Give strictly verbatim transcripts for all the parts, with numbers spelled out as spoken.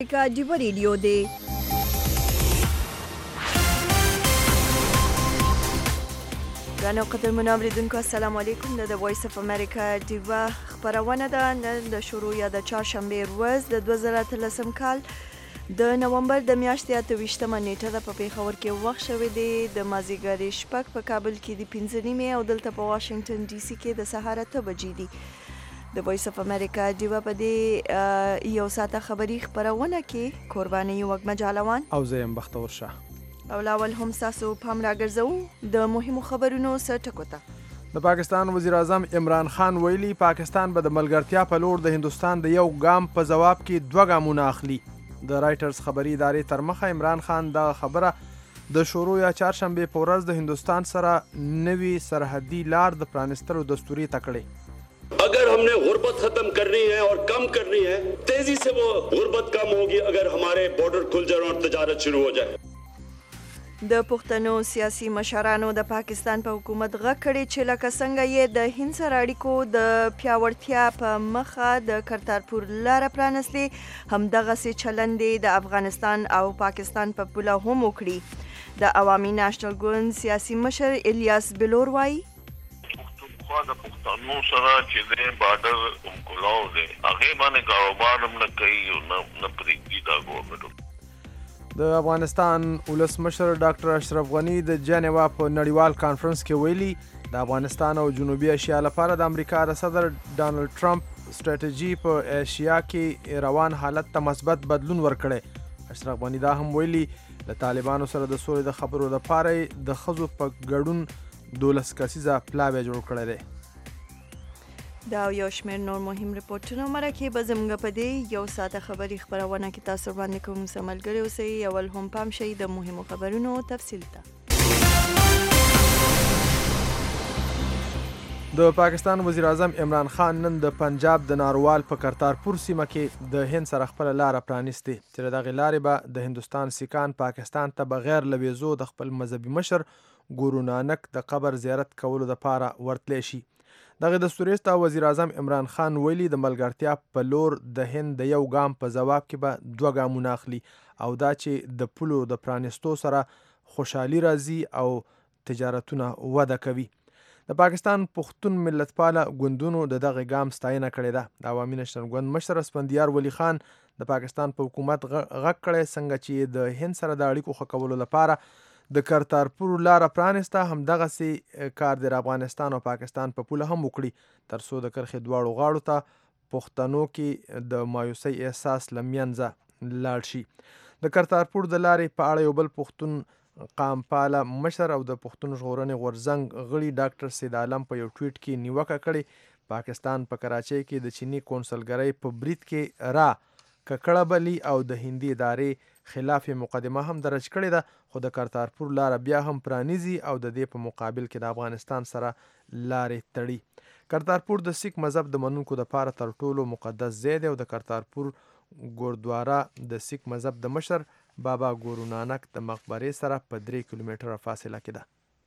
का diva radio दे رانو قدر منامریدونکو السلام علیکم د وایس اف امریکا دیوا خبرونه ده نن د شروع یا د چهارشنبه ورځ د دوه زره اتلسم کال د نومبر د میاشتې اته ویشتمه نیټه ده. په پیښور کې وخت شوی دی د مازیګر شپږ، په کابل کې د پنځه نیمې او دلته په واشنگټن ډي سي کې د سهار اته بجې دي. د وایس اف امریکا دیوا په دې یو ساعته خبري خبرونه کې قرباني وګ مجالوان او زیم بختور شه او لاول هم تاسو پام راګرځو د مهمو خبرونو سره ټکو ته. د پاکستان وزیر اعظم عمران خان ویلي پاکستان به د ملګرتیا په لور د هندوستان د یو ګام په جواب کې دوه ګامونه اخلي. د رایټرز خبري ادارې تر مخه عمران خان دا خبره د شروع یا چهارشنبه په ورځ د هندوستان سره نوي سرحدي لار د پرانستلو دستوري تکړه. अगर हमने गुर्बत खत्म करनी है और कम करनी है, तेजी से वो गुर्बत कम होगी अगर हमारे बॉर्डर खुल जाए और तजारत शुरू हो जाए. د پښتنو سیاسي مشرانو د پاکستان په حکومت غږ کړی چې لکه څنګه یې د هند سره اړیکو د پیاوړتیا په مخه د کرتارپور لاره پرانستلې، همدغسې چلند د افغانستان او پاکستان په پوله هم وکړي. د عوامي ناشنل ګوند سیاسي مشر الیاس بلور وایي پښتونخوا د پښتنو سره چې د بارډر کولاو دی هغې باندې کاروبار هم نه کوي او نه پرېږدي دا ګورنمنټ. د افغانستان ولسمشر ډاکټر اشرف غني د جنیوا په نړیوال کانفرنس کې ویلي د افغانستان او جنوبي اسیا لپاره د امریکا د صدر ډانلډ ټرمپ سټریټجي په ایشیا کې روان حالت ته مثبت بدلون ورکړی. اشرف غني دا هم ویلي د طالبانو سره د سولې د خبرو لپاره د ښځو په ګډون دولس کسیزه پلاوی جوړ کړی دی. دا یو شمېر نور مهم رپورټونه مرکې به زموږ په دې یو ساعته خبري خبرونه کې تاسو باندې کوم څه ملګري اوسئ. اول هم پام شئ د مهمو خبرونو تفصیل ته. د پاکستان وزیر اعظم عمران خان نن د پنجاب د ناروال په کرتارپور سیمه کې د هند سره خپل لاره پرانیستې چې د دغې لارې به د هندوستان سیکان پاکستان ته بغیر له ویزو د خپل مذهبي مشر ګورو نانک د قبر زیارت کولو دپاره ورتلی شي. دغه دستوري ته وزیر اعظم عمران خان ویلي د ملګرتیا په لور د هند د یو ګام په جواب کې به دوه ګامونه اخلي او دا چې د پولو د پرانستو سره خوشحالي راځي او تجارتونه وده کوي. د پاکستان پښتون ملتپاله ګوندونو د دغه ګام ستاینه کړې ده. د عوامي نشنل ګوند مشر اسفندیار ولی خان د پاکستان په حکومت غږ کړی څنګه چې د هند سره د اړیکو ښه کولو لپاره د کرتارپور لاره پرانسته، همدغسې کار د افغانستان او پاکستان په پوله هم وکړي تر څو د کرښې دواړو غاړو ته پښتنو کې د مایوسۍ احساس له منځه لاړ شي. د کرتارپور د لارې په اړه یو بل پښتون قام پاله مشر او د پښتون ژغورنې غورځنګ غړي ډاکټر سید عالم په یو ټویټ کې نیوکه کړې پاکستان په کراچۍ کې د چیني کونسلګرۍ په برید کې را ککړه بلی او د هندي ادارې خلاف مقدمه هم درج کړې ده، خو د کرتارپور لاره بیا هم پرانیزي او د دې په مقابل کې د افغانستان سره لارې تړي. کرتارپور د سیک مذهب د منونکو دپاره تر ټولو مقدس ځای دی او د کرتارپور ګوردواره د سیک مذهب د مشر بابا ګورو نانک د مقبرې سره په درې کیلومتره فاصله کې ده.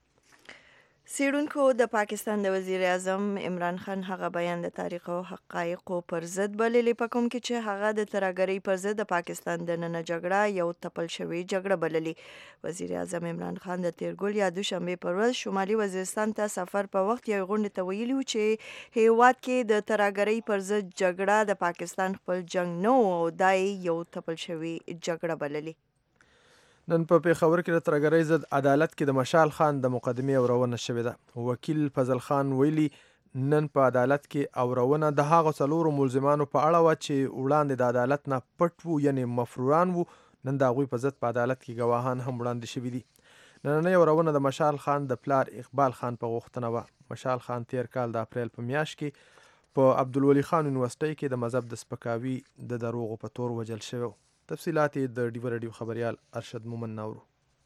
څېړونکو د پاکستان د وزیر اعظم عمران خان هغه بیان د تاریخ او حقایقو پر ضد بللی، په کوم کې چې هغه د ترهګرۍ پر ضد د پاکستان دننه جګړه یو تپل شوې جګړه بللی. وزیر اعظم عمران خان د تیر ګل یا دوشنبې پر ورځ شمالي وزیرستان ته سفر په وخت یو غونډې ته ویلي و چې هیواد کې د ترهګرۍ پر ضد جګړه د پاکستان خپل جنگ نه و او دا یو تپل شوې جګړه بللی. نن په پیښور کې د ترهګرۍ ضد عدالت کې د مشال خان د مقدمې اورونه شوې ده. وکیل فضل خان ویلي نن په عدالت کې اورونه د هغو څلورو ملزمانو په اړه وه چې وړاندې د عدالت نه پټ وو، یعنې مفروران وو. نن د هغوی په ضد په عدالت کې ګواهان هم وړاندې شوي دي. نننۍ اورونه د مشال خان د پلار اقبال خان په غوښتنه وه. مشال خان تیر کال د اپریل په میاشت کې په عبدالولي خان یونیورسټۍ کې د مذهب د سپکاوي د دروغو په تور وژل شوی. تفصیلات د ډیو رادیو خبریال ارشد مومن ناورو.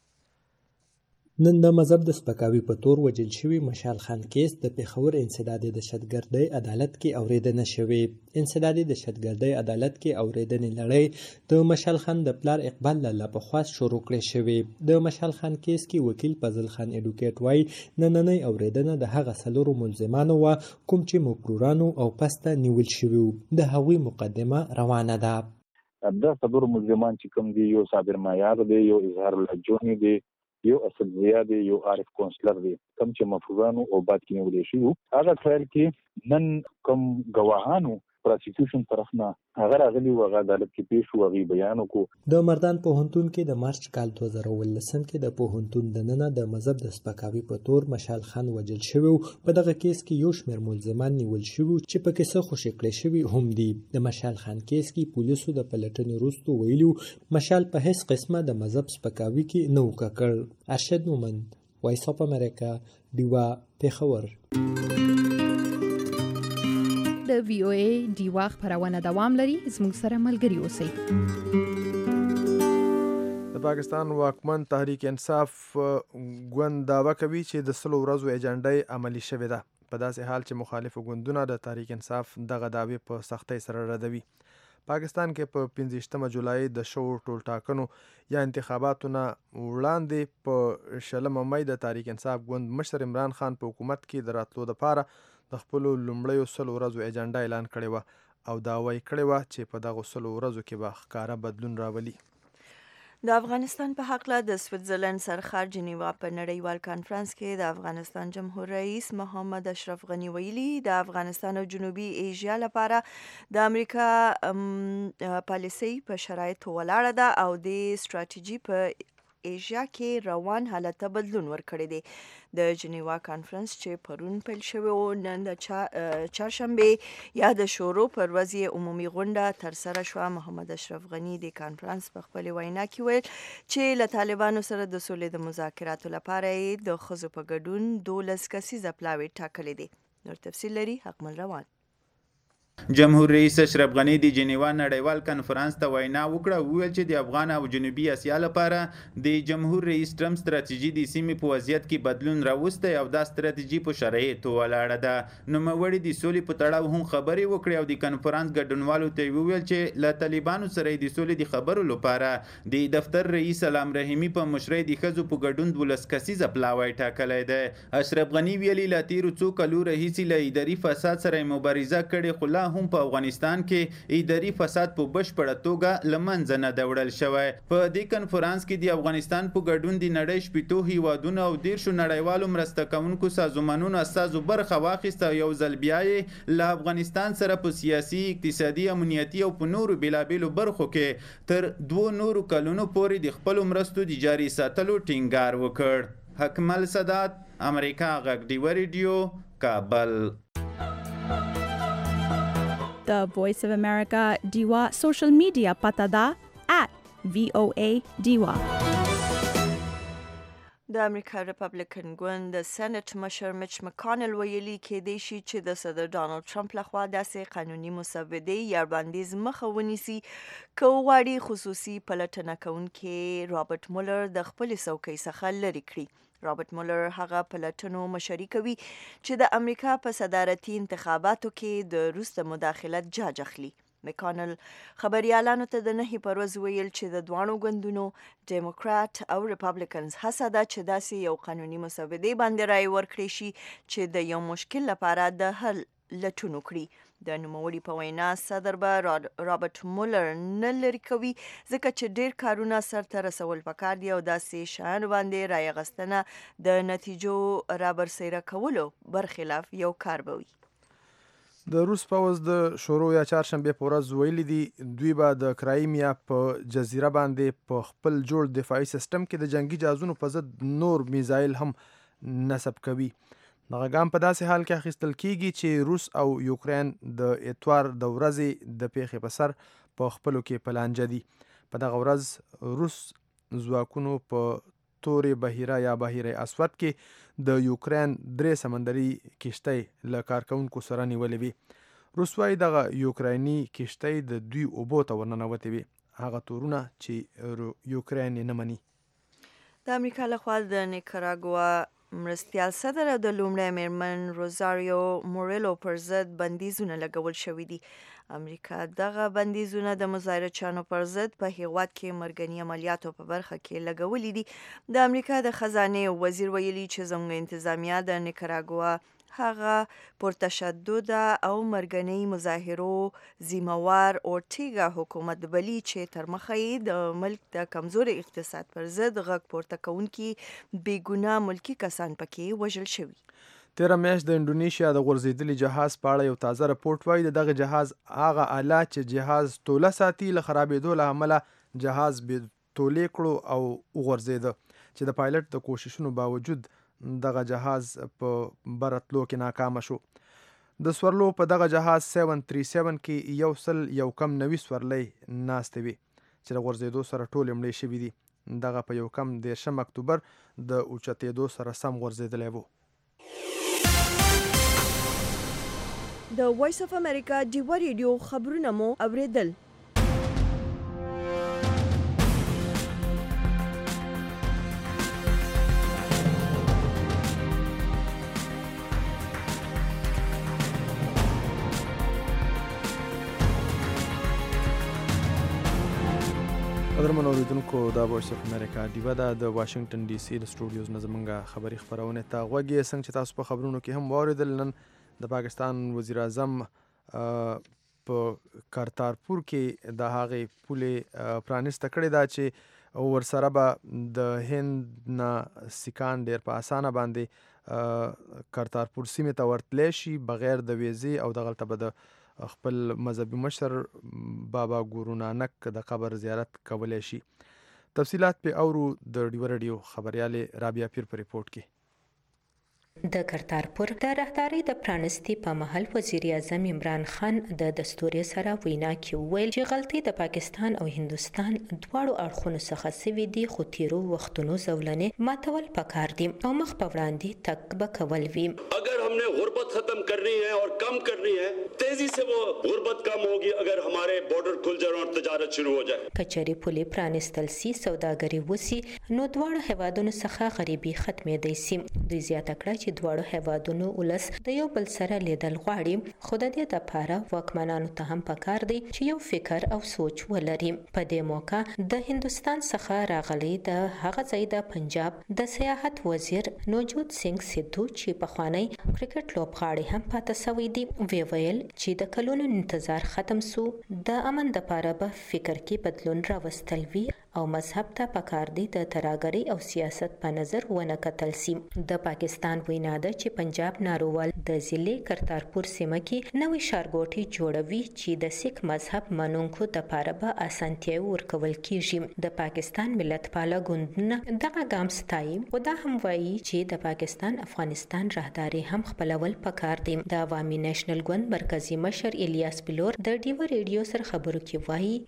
نن د مذهب د سپکاوي په تور وژل شوي مشال خان کیس د پیښور انسدادي دهشتګردۍ عدالت کې اورېدنه شوې. انسدادي دهشتګردۍ عدالت کې اورېدنې لړۍ د مشال خان د پلار اقبال له لخوا شروع کړې شوې. د مشال خان کیس کې وکیل فضل خان اډوکیټ وایي نننۍ اورېدنه د هغه څلورو ملزمانو وه کوم چې مفرورانو او پسته نیول شوي وو. د هغوی مقدمه روانه ده. دا څلور مجرمان چې کوم دي، یو صابر معیار دی، یو اظهار الله جونی دی، یو اصل ضیا دی، یو عارف کونسلر دی، کوم چې مفروضانو او بعد کې نیولې شي. هغه ټرایل کې نن کوم ګواهانو پروسیکیوشن طرف نه هغه راغلي و، هغه عدالت کې پیښ شو، هغه بیان وکړو. د مردان پوهنتون کې د مارچ کال دوه زره اوولسم کې د پوهنتون دننه د مذهب د سپکاوي په تور مشال خان وژل شوی. په دغه کیس کې یو شمېر ملزمان نیول شوي چې په کیسه خوشي کړی شوي هم دي. د مشال خان کیس کې پولیسو د پلټنې وروسته ویلي مشال په هیڅ قسمه د مذهب سپکاوي کې نه و ککړ. ارشد مومند، وایس اف امریکا، ډیوا، پېښور. د وی او ای ډیوا خبرونه دوام لري. زموږ سره ملګري اوسئ. د پاکستان واکمن تحریک انصاف ګوند دعوه کوي چې د سلو ورځو ایجنډای عملی شوې ده، په داسې حال چې مخالف ګوندونه د تحریک انصاف دغه دعوی په سختۍ سره ردوي. پاکستان کې په پنځه جولای د شو ټول ټاکنو یا انتخاباتو نه وړاندې په شلمه مې د تحریک انصاف ګوند مشر عمران خان په حکومت کې د راتلو لپاره د خپلو لومړیو سلو ورځو ایجنډا اعلان کړې وه او دعوه یې کړې وه چې په دغو سلو ورځو کې به ښکاره بدلون راولي. د افغانستان په حق له د سویټزرلند سرخار جنیوا په نړیوال کانفرنس کې د افغانستان جمهور رئیس محمد اشرف غنی ویلي د افغانستان او جنوبي ایشیا لپاره د امریکا پالیسي په شرایطو ولاړه ده او د ستراتیژي په ایشیا کې روان حالت ته بدلون ورکړی دی. د جنیوا کانفرنس چې پرون پیل شوی و، نن د چهارشنبې یا د شورو پر ورځ عمومي غونډه ترسره شوه. محمد اشرف غنی د کانفرنس په خپل وینا کې ویل چې له طالبانو سره د سولې د مذاکراتو لپاره د ښځو په ګډون دولس کسیزه پلاوی ټاکلی دی. نور تفصیل لري حکمل روان. جمهور رئیس اشرف غنی د جنیوا نړیوال کانفرنس ته وینا وکړه. وویل چې د افغان او جنوبي اسیا لپاره د جمهور رئیس ټرمپ ستراتیژي د سیمې په وضعیت کې بدلون راوستی او دا ستراتیژي په شرایطو ولاړه ده. نوموړي د سولې په تړاو هم خبرې وکړې او د کانفرنس ګډونوالو ته وویل چې له طالبانو سره د سولې د خبرو لپاره د دفتر رئیس علام رحیمي په مشرۍ د ښځو په ګډون دولس کسیزه پلاوی ټاکلی دی. اشرف غنی ویلي له تیرو څو کلو راهیسې له اداري فساد سره مبارزه کړې، خو لا هم په افغانستان کې اداري فساد په بشپړه توګه له منځه نه ده وړل شوی. په دې کنفرانس کې د افغانستان په ګډون د نړۍ شپېتو هیوادونو او دیرشو نړیوالو مرسته کوونکو سازمانونو استازو برخه واخیسته. یو ځل بیا یې له افغانستان سره په سیاسي، اقتصادي، امنیتي او په نورو بېلابېلو برخو کې تر دوو نورو کلونو پورې د خپلو مرستو د جاري ساتلو ټینګار وکړ. حکمل سادات، امریکا غږ ډیوه ریډیو، کابل. The Voice of America Diwa social media pata da at V O A Diwa. د امریکا ریپبلیکن ګوند د سېنات مشر میچ مکانل ویلي کېدای شي چې د صدر ډانلډ ټرمپ لخوا داسې قانوني مسودې یا وړاندیز مخه ونیسي که وغواړي خصوصي پلټنه کوونکی رابرټ مولر د خپلې څوکۍ څخه لرې کړي. رابرټ مولر هغه پلټنو مشري کوي چې د امریکا په صدارتي انتخاباتو کې د روس د مداخلت جاج اخلي. مکانل خبريالانو ته د نهي پر ورځ ویل چې د دوانو ګوندونو ډیموکرات او ریپبلیکنز هڅه ده چې داسې یو قانوني مسودې باندې رای ورکړي شي چې د یو مشکل لپاره د حل لټون وکړي. د نوموړي په وینا صدر به رابرټ مولر نه لرې کوي ځکه چې ډیر کارونه سرته رسول پکار دي او داسې شیانو باندې رای اخیستنه د نتیجو رابرسیره کولو برخلاف یو کار به وي. د روس پوځ د شورو یا چهارشنبې په ورځ ویلي دي دوی به د کرایمیا په جزیره باندې په خپل جوړ دفاعي سیستم کې د جنگي جهازونو په ضد نور میزایل هم نصب کوي. دغه ګام په داسې حال کې اخیستل کیږي چې روس او یوکرین د اتوار د ورځې د پیښې په سر په خپلو کې پلانجه دي. په دغه ورځ روس ځواکونو په تورې بحیره یا بحیره اسود کې د یوکرین درې سمندري کشتۍ له کارکونکو سره نیولې وي. روس وایي دغه یوکرایني کشتۍ د دوی اوبو ته ورننوتې وي، هغه تورونه چې یوکرین نه مني. د امریکا لخوا د نیکاراګوا مرستیال صدر د لومړی میرمن روزاریو موريلو پر ضد بندیزونه لګول شوي دي. امریکا دغه بندیزونه د مظاهرچیانو پر ضد په هیواد کې مرګني عملیاتو په برخه کې لګولي دي. د امریکا د خزانه وزیر ویلي چې زموږ انتظامیه د نیکاراګوا هغه پر تشدد او مرګنۍ مظاهرو ذمہوار اورټیګا حکومت بلی چې تر مخه یې د ملک د کمزوري اقتصاد پر ضد غږ پورته کوونکي بې ګناه ملکي کسان پکې وژل شوي. تیره میاشت د انډونیشیا د غورځېدلي جهاز په اړه یو تازه رپورټ وایي د دغه جهاز هغه آله چې جهاز توله ساتي له خرابېدو له امله جهاز بې تولې کړو او وغورځېده چې د پایلټ د کوششونو باوجود دغه جهاز په برتلو کې ناکامه شو. د سورلو په دغه جهاز سیون تھری سیون کې یو سل یو کم نوي سورلۍ ناستې وي چې د غورځېدو سره ټولې مړې شوي دي. دغه په یو کم دېرشم اکتوبر د اوچتېدو سره سم غورځېدلی و. د وایس اف امریکا ډیوا ریډیو خبرونه مو اوریدل. قدرمنو اوریدونکو دا وایس اف امریکا ډیوا ده د واشنگټن ډي سي د سټوډیوز نه زموږ خبري خپرونه ته غوږ یې څنګه چې تاسو په خبرونو کې هم واوریدل. نن د پاکستان وزیر اعظم په کارتارپور کې د هغې پولې پرانیسته کړې ده چې ورسره به د هند نه سیکان ډېر په اسانه باندې کارتارپور سیمې ته ورتلی شي بغیر د ویزې او دغلته به د خپل مذهبي مشر بابا ګورو نانک د قبر زیارت کولی شي. تفصیلات په اورو د ډیوا ریډیو خبریالې رابعه پیر په ریپورټ کې. د کرتارپور د راهدارۍ د پرانستي په مهال وزیر اعظم عمران خان د دستوري سره وینا کې وویل چې غلطي د پاکستان او هندستان دواړو اړخونو څخه سوي دي خو تیرو وختونو زولنې ماتول پکار دي او مخ په وړاندې تک به کول وي. اگر हमने गुर्बत खत्म करनी है और कम करनी है तेजी से वो गुर्बत कम होगी अगर हमारे बॉर्डर खुल जाए और तजारत शुरू हो जाए. کچري پولې پرانستل سي سوداګري وسی نو دواړو هیوادونو څخه غریبي ختمېدای سي. دوی زیاته کړه چې دواړو هیوادونو ولس د یو بل سره لیدل غواړي خو د دې لپاره واکمنانو ته هم پکار دی چې یو فکر او سوچ ولري. په دې موقع د هندستان څخه راغلي د هغه ځای د پنجاب د سیاحت وزیر نوجود سنگ سیدھو چې په خوانی کرکټ لوبغاړي هم پاتې سوي دي وی ویل چې د کلونو انتظار ختم سو د امن لپاره به فکر کې بدلون راوستل وی او مذهب ته پکار دی د تراګری او سیاست په نظر ونه کتل سي. د پاکستان وینا ده چې پنجاب ناروال د ضلع کرتارپور سیمه کې نوې ښارګوټي جوړوي چې د سیک مذهب منونکو لپاره به اسانتیا ورکول کیږي. د پاکستان ملت پاله ګوندونه دغه ګام ستایي او دا هم وایي چې د پاکستان افغانستان راهداري هم خپلول پکار دی. د عوامي نېشنل ګوند مرکزی مشر الیاس بلور د ډیوا ریډیو سره خبرو کې وایي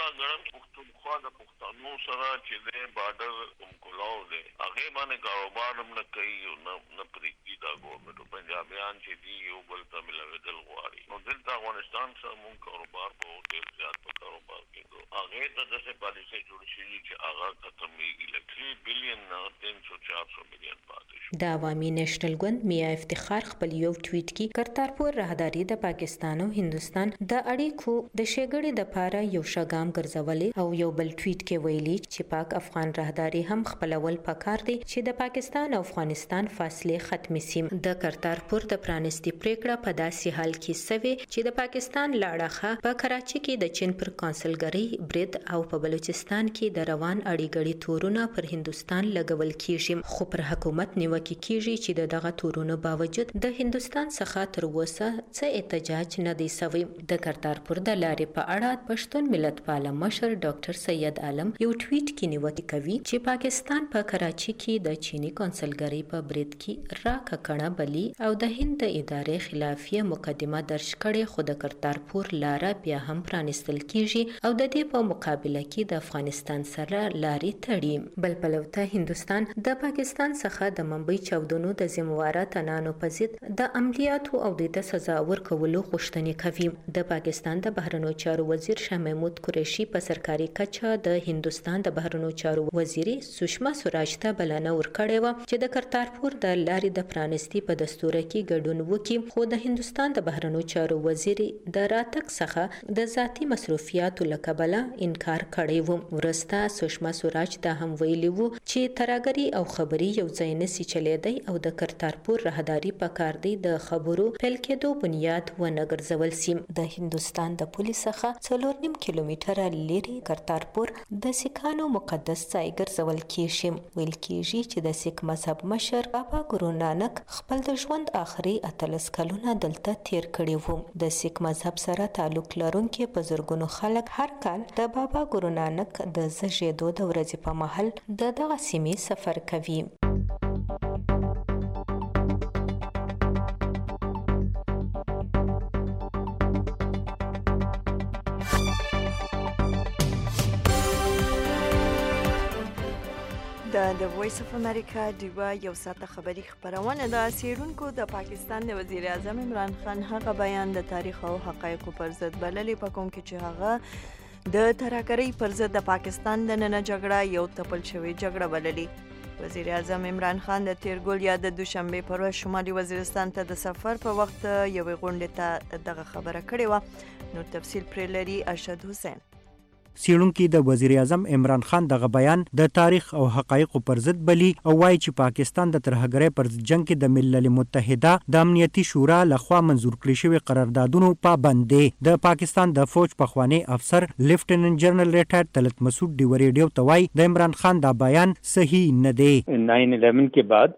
نو سره چې د بارډر کوم کولاو دی هغه باندې کاروبار هم نه کوي او نه نه پریږدي دا ګورنمنت پنجابیان چې دی یو بل ته ملوي دل غواړي نو دلته افغانستان سره مون کاروبار په ډېر زیات په کاروبار کې هغه ته د څه پالیسي جوړ شي چې هغه ختمېږي لکه تین بلین نه تین سو چار سو مليون پاتې شو. د عوامي نېشنل ګوند میا افتخار خپل یو ټویټ کې کرتارپور راهداري د پاکستان او هندستان د اړیکو د شګړې د لپاره یو شګام ګرځولې او یو بل ټویټ کې ویلي چې پاک افغان راهداري هم خپلول پکار دی چې د پاکستان او افغانستان فاصله ختمې سي. د کرتارپور د پرانستي پریکړه په داسې حال کې سوي چې د پاکستان لاړخه په کراچي کې د چین پر کونسلګری برید او په بلوچستان کې د روان اړیګړي تورونه پر هندستان لګول کیږي خو پر حکومت نیوکه کیږي چې د دغه تورونو باوجود د هندستان څخه تر اوسه څه احتجاج نه دی سوی. د کرتارپور د لارې په اړه پښتون ملت پاله مشر ډاکټر سید عالم یو ټویټ کې نیوکه کوي چې پاکستان په کراچي کې د چینی کونسلګری په برید کې راککړه بلی او د هند د ادارې خلافیه مقدمه درج کړي خو د کرتارپور لاره بیا هم پرانستل کیږي او د دې په مقابله کې د افغانستان سره لارې تړي. بل پلوته هندستان د پاکستان څخه د منبي چاودنو د ذمہوار تنانو په ضد د عملیاتو او د سزا ورکولو غوښتنې کوي. د پاکستان د بهرنیو چارو وزیر شاه محمود قریشي په سرکاري کچه د هندستان د بهرنیو چارو وزیري سشما سوراج ته بلنه ورکړې و چې د کرتارپور د لارې د پرانستي په دستور کې ګډون وکړي، خو د هندستان د بهرنیو چارو وزیري د راتګ څخه د ذاتي مصروفیاتو له کبله انکار کړی و. ورسته سشما سوراج دا هم ویلي وو چې ترهګري او خبري یو ځای نشي چلیدای او د کرتارپور راهداري پکار دی د خبرو پیل کېدو بنیاد ونه ګرځول سي. د هندستان د پولیس څخه څلور نیم کیلومتره لري کرتارپور د سیکانو مقدس ځای ګرځول کیږي. ویل کیږي چې د سیک مذهب مشر بابا ګورو نانک خپل د ژوند آخري اتلس کلونه دلته تیر کړي وو. د سیک مذهب سره تعلق لرونکي په زرګونو خلک هر کال د بابا ګورو نانک د زیږیدو د ورځې په مهال د دغه سیمې سفر کوي. د وایس اف امریکا ډیوا یو ساعته خبری خبرونه د سیرونکو د پاکستان د وزیر اعظم عمران خان هغه بیان د تاریخ او حقایقو پر ضد بللې په کوم کې چې هغه د ترهګرۍ پر ضد د پاکستان د نن جګړه یو تپل شوی جګړه بللې. وزیر اعظم عمران خان د تیر ګول یا د دوشنبه پر ورځ شمالي وزیرستان ته د سفر په وخت یوې غونډې ته دغه خبره کړې و. نو تفصیل پرې لري ارشد حسین. سیړونکو د وزیر اعظم عمران خان دغه بیان د تاریخ او حقایقو پر ضد بلی او وایي چې پاکستان د ترهګرۍ پر جنگ کې د ملل متحده د امنیتي شورا لخوا منزور کړی شوی قراردادونو پابند دی. د پاکستان د فوج پخوانی افسر لیفټیننټ جنرال ریټایر طلعت مسعود ډی ریډیو ته وایي د عمران خان دا بیان صحیح نه دی. नाइन इलेवन के बाद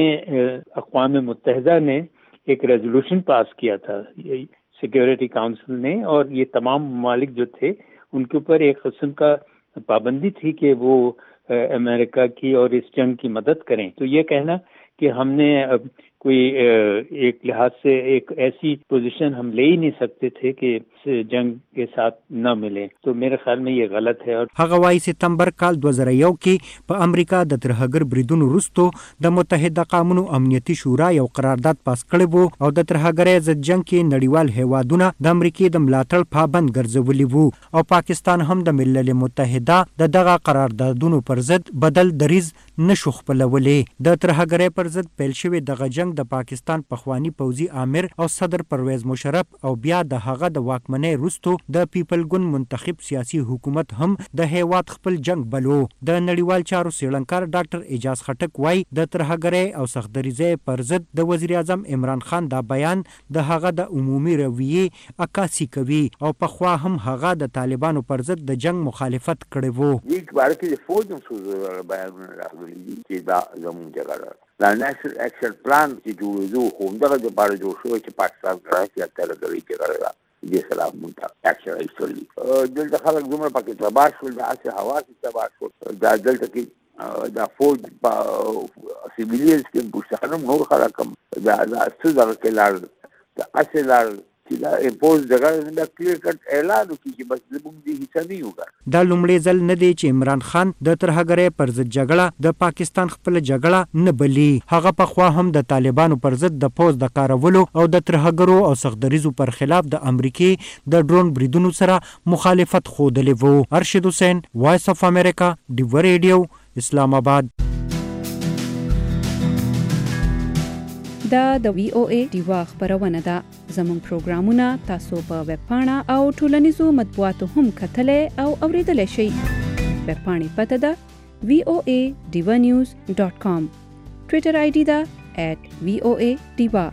उसमें अक़वाम मुत्तहिदा ने एक रेजोल्यूशन पास किया था सिक्योरिटी काउंसिल ने, और ये तमाम ममालिक जो थे उनके ऊपर एक किस्म का पाबंदी थी कि वो अमेरिका की और इस जंग की मदद करें. तो ये कहना कि हमने कोई एक लिहाज से एक ऐसी पोजीशन हम ले ही नहीं सकते थे कि इस जंग के साथ न मिले, तो मेरे ख्याल में ये गलत है. और هغه وايي سپتمبر کال دو زره یو کې په امریکا د ترهګر بریدونو وروسته د متحده قومونو امنیتي شورا یو قرارداد پاس کړی وو او د ترهګرۍ ضد جنگ کې نړیوال هیوادونه د امریکای د ملاتړ پابند ګرځولي وو او پاکستان هم د ملل متحده د دغه قراردادونو پر ضد بدل دریز نشو خپلولې. د ترهګرۍ پر ضد پیل شوی دغه جنگ د پاکستان پخوانی پوځي امیر او صدر پرویز مشرف او بیا د هغه د واکمنۍ وروسته د پیپل ګوند منتخب سیاسي حکومت هم د هیواد خپل جنگ بلو. د نړیوال چارو سیړنکار ډاکټر اعجاز خټک وای د ترهګرۍ او سختدریزۍ پر ضد د وزیر اعظم عمران خان دا بیان د هغه د عمومي رویې عکاسي کوي او په خوا هم هغه د طالبانو پر ضد د جنگ مخالفت کړی وو. یک بار کې د فوج مسؤل بیانونه راغلي چې دا زموږ جګړه دا نېشنل اکشن پلان چې جوړېدو خو همدغه د بار جوړ شوی چې پاکستان راځي ترهګرۍ جګړه دې سلام مونږ اکشن ایستلی دلته خلک دومره پکې تباه شول، د هسې هوا کې تباه شول. دا دلته کې دا فوج په سیویلینز کې پښتانه نور خلک هم دا څه دغه کې لاړ د هسې لاړ چې دا امپوز جګړه دا کلیر کټ اعلان وکړي چې بس زموږ دې حصه نه یو. دا لومړی ځل نه دی چې عمران خان د ترهګرۍ پر ضد جګړه د پاکستان خپل جګړه نه بلی. هغه په خوا هم د طالبانو پر ضد د پوز د کارولو او د ترهګرو او سختدریزو پر خلاف د امریکای د ډرون بریدونو سره مخالفت خوده وو. ارشد حسین، وایس اف امریکا، ډیو ریډیو، اسلام آباد. دا د وی او ای ډیوا خبرونه ده. زموږ پروګرامونه تاسو په ویب پاڼه او ټولنیزو مطبوعاتو هم کتلای او اوریدلای شئ. ویب پاڼې پته ده وی او ای ډیوا نیوز ډاٹ کام. ټویټر آی ډي ده ایٹ وی او ای ډیوا.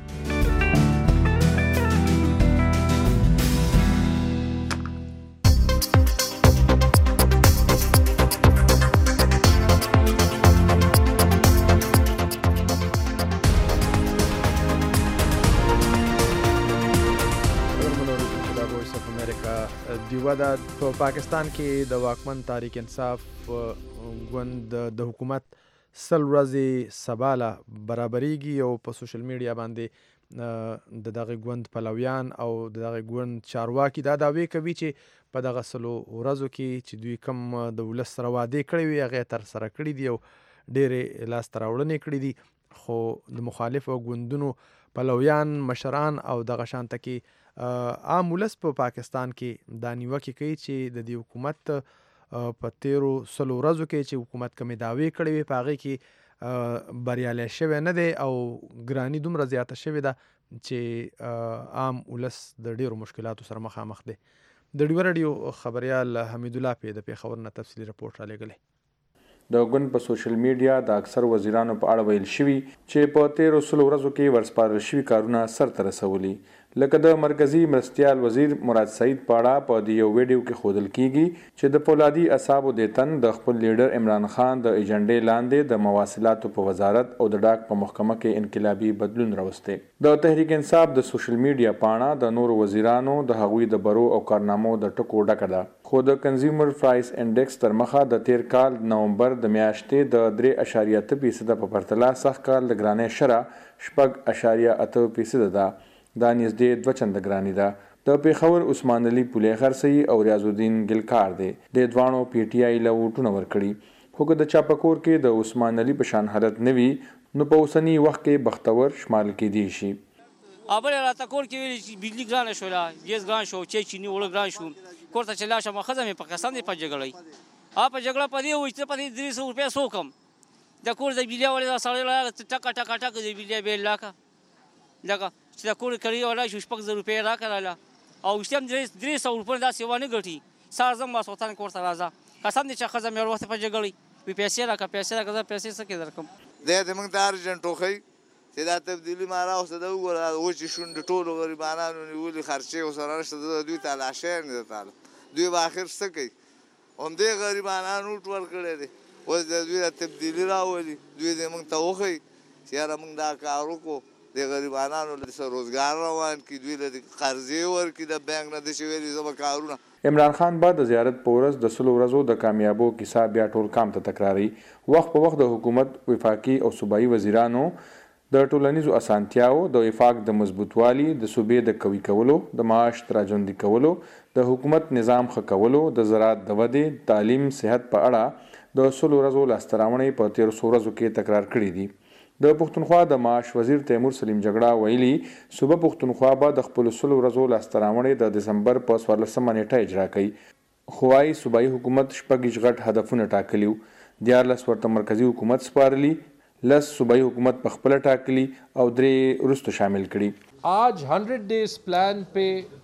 دیوه دا په پاکستان کې د واکمن تحریک انصاف ګوند د حکومت سل ورځې سباله برابرېږي او په سوشل میډیا باندې د دغه ګوند پلویان او د دغه ګوند چارواکي دا دعوی کوي چې په دغه سلو ورځو کې چې دوی کم د ولس سره وعدې کړې وي هغه تر سره کړي دي او ډېرې لاسته راوړنې کړي دي، خو د مخالفو ګوندونو پلویان مشران او دغه شانته کې عام ولس په پاکستان کې دا نیوکې کوي چې د دې حکومت په تیرو سلو ورځو کې چې حکومت کومې دعوې کړې وي په هغې کې بریالی شوی نه دی او ګراني دومره زیاته شوې ده چې عام ولس د ډېرو مشکلاتو سره مخامخ دی. د ډیوه راډیو خبریال حمید الله پې د پېښور نه تفصیلي رپورټ رالیږلی. د ګوند په سوشل میډیا د اکثر وزیرانو په اړه ویل شوي چې په تیرو سلو ورځو کې ورسپارل شوي کارونه سرته رسولي، لکه د مرکزي مرستیال وزیر مراد سعید په اړه په د یو ویډیو کې ښودل کیږي چې د فولادي اعصابو د تن د خپل لیډر عمران خان د ایجنډې لاندې د مواصلاتو په وزارت او د ډاک په محکمه کې انقلابي بدلون راوستی. د تحریک انصاف د سوشل میډیا پاڼه د نورو وزیرانو د هغوی د برو او کارنامو د ټکو ډکه ده، خو د کنزیومر پرایس انډیکس تر مخه د تیر کال نومبر د میاشتې د درې اشاریه اته فیصده په پرتله سږ کال د ګرانۍ شرح شپږ اشاریه اته فیصده ده. دا نږدې دوه چنده ګراني ده. د پېښور عثمان علي پولې خرڅوي او ریاض الدین ګلکار دی. د دواړو پی ټي آی له ووټونه ورکړي، خو که د چاپکور کې د عثمان علي په شان حالت نه وي نو په اوسني وخت کې بختور شمال کېدی شي. اول راته کور کې ویل چې بجلی ګرانه شوله، ګیس ګران شو، چې چینی وړه ګران شو. کور ته چې لاړ شم ښځه مې په قسم دی په جګړه هغه په جګړه په دې وایي چې په دې درې سوه روپۍ څه وکړم. د کور د بجلیا ولې دا سړی راغی ټکه ټکه ټکه د بجلیا بیل راکړه دغه چې د کور کړي ولا شو شپږ زره روپۍ راکړله او ویشتم درې درې سوه روپۍ داسې ونه ګټي. سهار ځم ماسخوتن کور ته راځه قسم دی چې ښځه مې ور وخت په جګړې وي پیسې راکړه پیسې راکړه زه پیسې څه کې درکړم. دی د موږ ته ارجنټ وښیي چې دا تبدیلي ما راوسته ده وګوره وچې شونډې ټولو غریبانانو نیولي خرچې ورسره نشته، دوی ته لاشی نه ده تعالی، دوی به اخر څه کوي؟ همدې غریبانانو ټول ورکړی دی. اوس د دوی د تبدیلي راولي، دوی دې موږ ته وښیي چې یاره موږ دا کار وکړو د غریبانانو له څه روزګار روان کړي، دوی له قرضې ورکړي د بانک نه داسې ویلي زه به کارونه. عمران خان به د زیارت په ورځ د سلو ورځو د کامیابو کیسه بیا ټول کام ته تکراري. وخت په وخت د حکومت وفاقي او صوبایي وزیرانو د ټولنیزو اسانتیاو د وفاق د مضبوطوالي، د صوبې د قوي کولو، د معاش راژوندي کولو، د حکومت نظام ښه کولو، د زراعت د ودې، تعلیم، صحت په اړه د سلو ورځو لاسته راوړنې په تیرو څو ورځو کې تکرار کړي دي. د پښتونخوا د معاش وزیر تیمور سلیم جګړه ویلي صوبه پښتونخوا به د خپلو سلو ورځو لاسته راوړنې د دسمبر په څوارلسمه نیټه اجرا کوي، خو وايي صوبایي حکومت شپږ غټ هدفونه ټاکلي وو، دیارلس ورته مرکزي حکومت سپارلي، لس صوبائی حکومت په خپله ټاکلي او درې وروسته شامل کړي. آج ہنڈریڈ ڈیز پلان پہ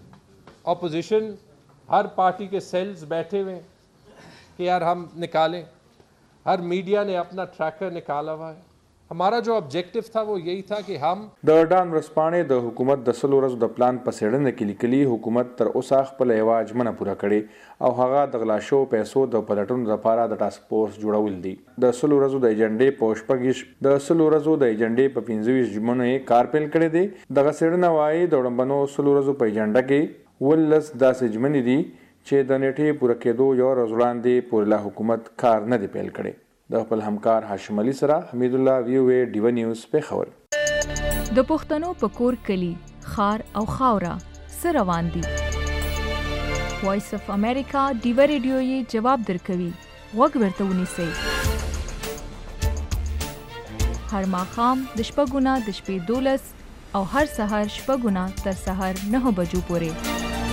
اپوزیشن ہر پارٹی کے سیلز بیٹھے ہوئے ہیں کہ یار ہم نکالیں، ہر میڈیا نے اپنا ٹریکر نکالا ہوا ہے. ہمارا جو آبجیکٹو تھا وہ یہی تھا کہ ہم د ډان ورځپاڼې د حکومت د سلو ورځو د پلان په څېړنه کې لیکلي حکومت تر اوسه خپله یوه ژمنه پوره کړې او هغه د غلا شوو پیسو د پلټنو لپاره د ټاسک فورس جوړول دي. د سلو ورځو د ایجنډې په شپږ د سلو ورځو د ایجنډې په پنځه ویشت ژمنو یې کار پیل کړی دی. دغه څېړنه وایي د وړاندبنو سلو ورځو په ایجنډه کې اوولس داسې ژمنې دي چې د نیټې پوره کېدو یو ورځ وړاندې پورې لا حکومت کار نه دی پیل کړی. د خپل همکار هاشم علي سره حمید الله وی او ای ډیوه نیوز پېښور. د پښتنو په کور کلی خار او خاوره سره روان دي. وایس اف امریکا ډیوه ریډیو یې جواب درکوي، غوږ ورته ونیسئ. هر ماښام د شپږو نه د شپې دولس او هر سهار شپږو نه تر سهار نهو بجو پورې.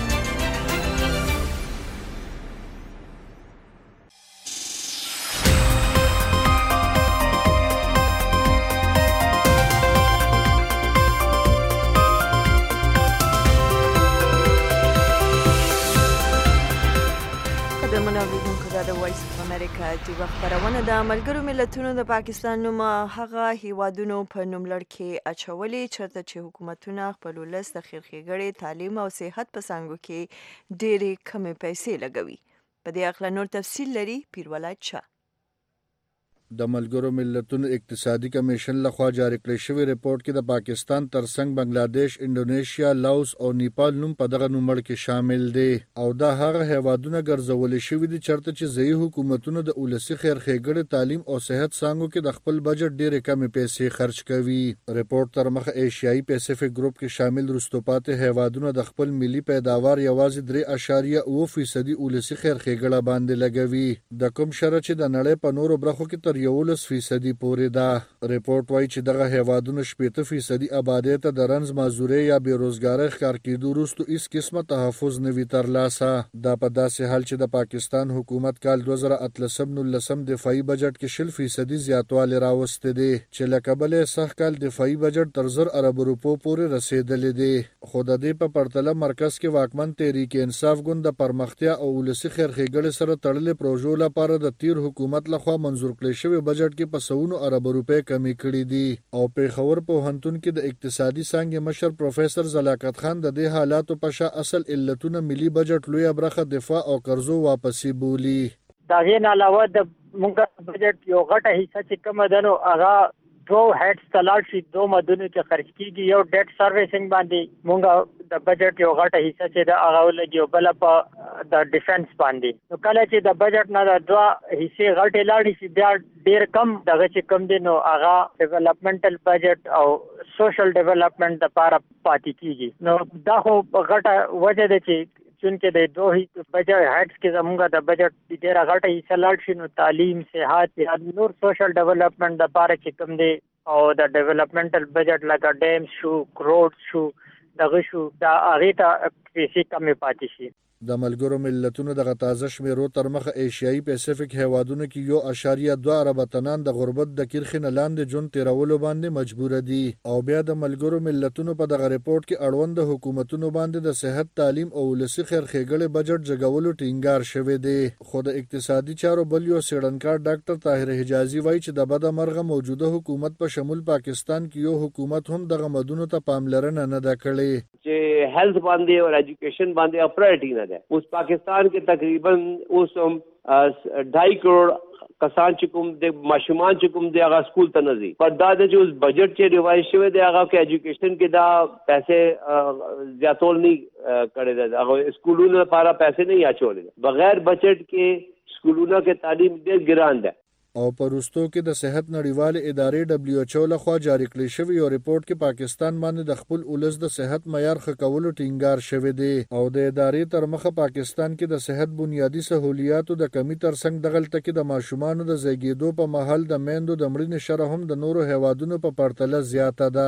د خبرونه د ملګرو ملتونو د پاکستان نوم هغه هیوادونو په نوملړ کې اچولي چېرته چې حکومتونه خپل ولس د خیرښېګڼې، تعلیم او صحت په څانګو کې ډېرې کمې پیسې لګوي. په دې اړه نور تفصیل لري پیرولایت شاه. د ملګرو ملتونو اقتصادي کمیشن لخوا جاری کړی شوی ریپورت کې د پاکستان ترڅنګ بنگلاديش، انډونیشیا، لاوس او نیپال نوم په دغه نومړ کې شامل دي او دا هغه هیوادونه ګرځولې شوي دي چېرته چې ځایي حکومتونه د ولسي خیرښېګڼې، تعلیم او صحت څانګو کې د خپل بجټ ډېرې کمې پیسې خرج کوي. ریپورت تر مخه ایشیایي پیسفیک ګروپ کې شامل وروسته پاتې هیوادونه د خپل ملي پیداوار یوازې درې اشاریه اوه فیصدي ولسي خیرښېګڼه باندې لګوي، د کوم شرط چې د نړۍ په نورو برخو کې تر یولس فیصدي پورې ده. ریپورت وایي چې دغه هیوادونه شپېته فیصدي آبادۍ ته د رنځ مازورۍ یا بېروزګارۍ ښکار کېدو وروسته هېڅ قسمه تحفظ نه وي ترلاسه. دا په داسې حال چې د پاکستان حکومت کال دوه زره اتلسم نولسم دفاعي بجټ کې شل فیصدي زیاتوالی راوستی دی چې له کبله یې سږ کال دفاعي بجټ تر زر ارب روپو پورې رسېدلی دی. خو د دې په پرتله مرکز کې واکمن تحریک انصاف ګوند د پرمختیا او ولسي خیرښېګڼې سره تړلې پروژو لپاره د تیر حکومت لخوا منظور کړی شوی بجټ کې په سوونو ارب روپۍ کمی کړي دي. او پېښور پوهنتون کې د اقتصادي څانګې مشر پروفیسر زلاکت خان د دې حالاتو په شا اصل علتونه ملي بجټ لویه برخه دفاع او قرضو واپسي بولي. دا غیر علاوه د موږ بجټ یو غټه حصہ چې کوم ده نو هغه دو هیډز تلاړ شي دو مدونو کې خرج کیږي. یو ډیټ سروسینګ باندې موږ د بجټ یو غټه حصہ چې د هغه ولګي او بل په د ډیفنس باندې. نو کله چې د بجټ نه د دوه حصے غټه لاړ شي بیا ډیر کم دغه چې کم دي نو هغه ډیولپمنټل بجټ او سوشل ډیولپمنٹ لپاره پاتې کیږي. نو دا خو غټه وجه ده چې چونکه د دوه بجټ هیډز کې زموږ د بجټ ډیر غټه حصہ لاړ شي نو تعلیم، صحت یا نور سوشل ډیولپمنٹ لپاره چې کوم دی او د ډیولپمنټل بجټ لکه ډیم شو، روډ شو، دغه شو دا هغه ته پیسې کمې پاتې شي. د ملګرو ملتونو دغه تازه شمیرو تر مخه ایشیایي پیسفیک هیوادونو کې یو اشاریه دوه اربه تنان د غربت د کرښې نه لاندې ژوند تیرولو باندې مجبوره دي. او بیا د ملګرو ملتونو په دغه ریپورت کې اړوند د حکومتونو باندې د صحت، تعلیم او ولسي خیرښېګڼې بجټ جګولو ټینګار شوی دی. خو د اقتصادي چارو بل یو څېړنکار ډاکټر طاهر حجازي وایي چې د بده مرغه موجوده حکومت په شمول پاکستان کې یو حکومت هم دغه مدونو ته پاملرنه نه ده کړې چې هیلث باندې او ایجوکیشن باندې پرایورټي نه ده. اوس پاکستان کې تقریباً اوس هم ढाई کروڑ کسان چې کوم د ماشومان چې کوم د هغه سکول ته نه ځي. په دا د چې اوس بجټ چې ریوایز شوی دی هغه کې ایجوکیشن کې دا پیسې زیاتول نه کړی دی. هغه سکولونو لپاره پیسې نه اچولې. بغیر بجټ کې سکولونو کې تعلیم ډېر ګران ده. او په وروستو کې د صحت نړیوالې ادارې ډبلیو ایچ او لخوا جاری کړی شوی یو ریپورت کې پاکستان باندې د خپل ولس د صحت معیار ښه کولو ټینګار شوی دی. او د ادارې تر مخه پاکستان کې د صحت بنیادی سہولیاتو د کمی ترڅنګ دغلته کې د ماشومانو د زیږیدو په مهال د میندو د مړینې شرح هم د نورو هیوادونو په پرتله زیاته ده.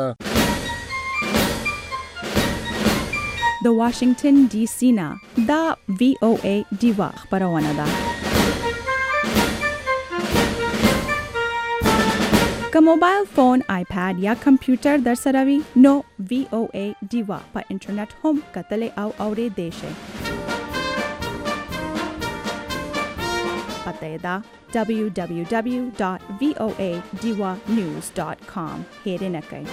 د واشنگټن ډي سي نه دا وی او ای ډیوا خبرونه ده. که موبایل فون، آیپاد یا کمپیوټر در سره وي نو وی او ای ډیوا په انټرنیټ هم کتلی او اوریدلی شئ. پته یې ده دبلیو دبلیو دبلیو ډاټ وی او ای ډیوا نیوز ډاټ کام. هیرې نه کوئ.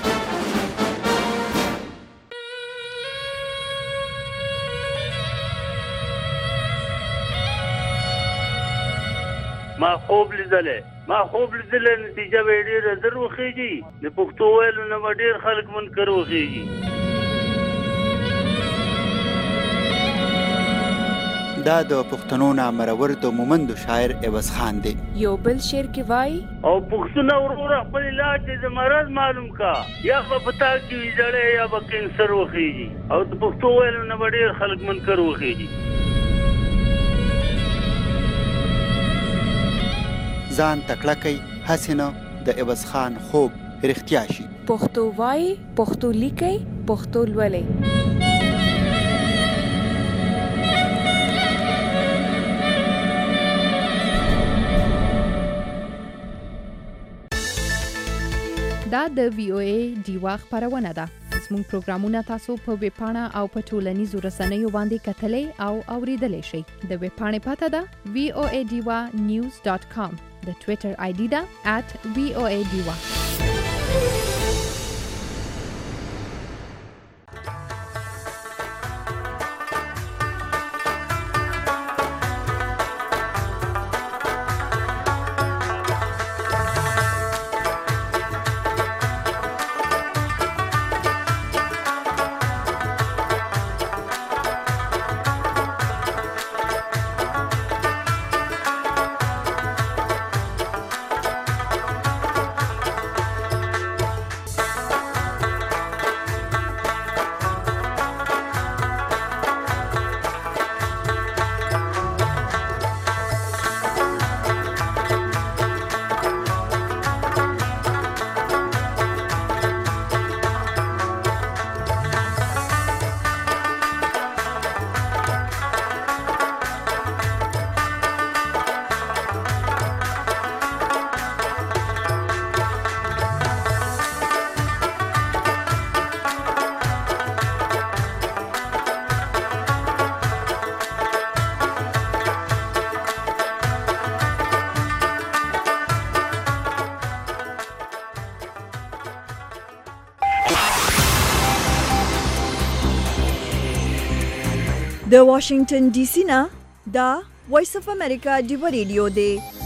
ما خوب لیدلې ما خوب لیدلې نتیجه به ډېره زر وخېږي. د پښتو ویلو نه به ډېر خلک منکر وخېږي. دا د پښتنو نامرور د مومندو شاعر عوض خان دی. یو بل شعر کې وایي او پښتونه وروره خپل علاج د مرض معلوم کا یا به پتا کې ویجړې یا به کینسر وخېږي. او د پښتو ویلو نه به ډېر خلک منکر وخېږي. ځان تکړه کوي هسې نه د عوض خان خوب رښتیا شي. پښتو وایي، پښتو لیکئ، پښتو لولئ. دا د وی او ای ډیوا خبرونه ده. زموږ پروګرامونه تاسو په ویب پاڼه او په ټولنیزو رسنیو باندې کتلی او اوریدلی شئ. د ویب پاڼې پته ده وی او ای ډیوا نیوز ډاټ کام. د ټویټر آی ډي ده ات وی او ای ډیوا. د واشنگټن ډي سي نه دا وایس اف امریکا ډیو ریډیو دی.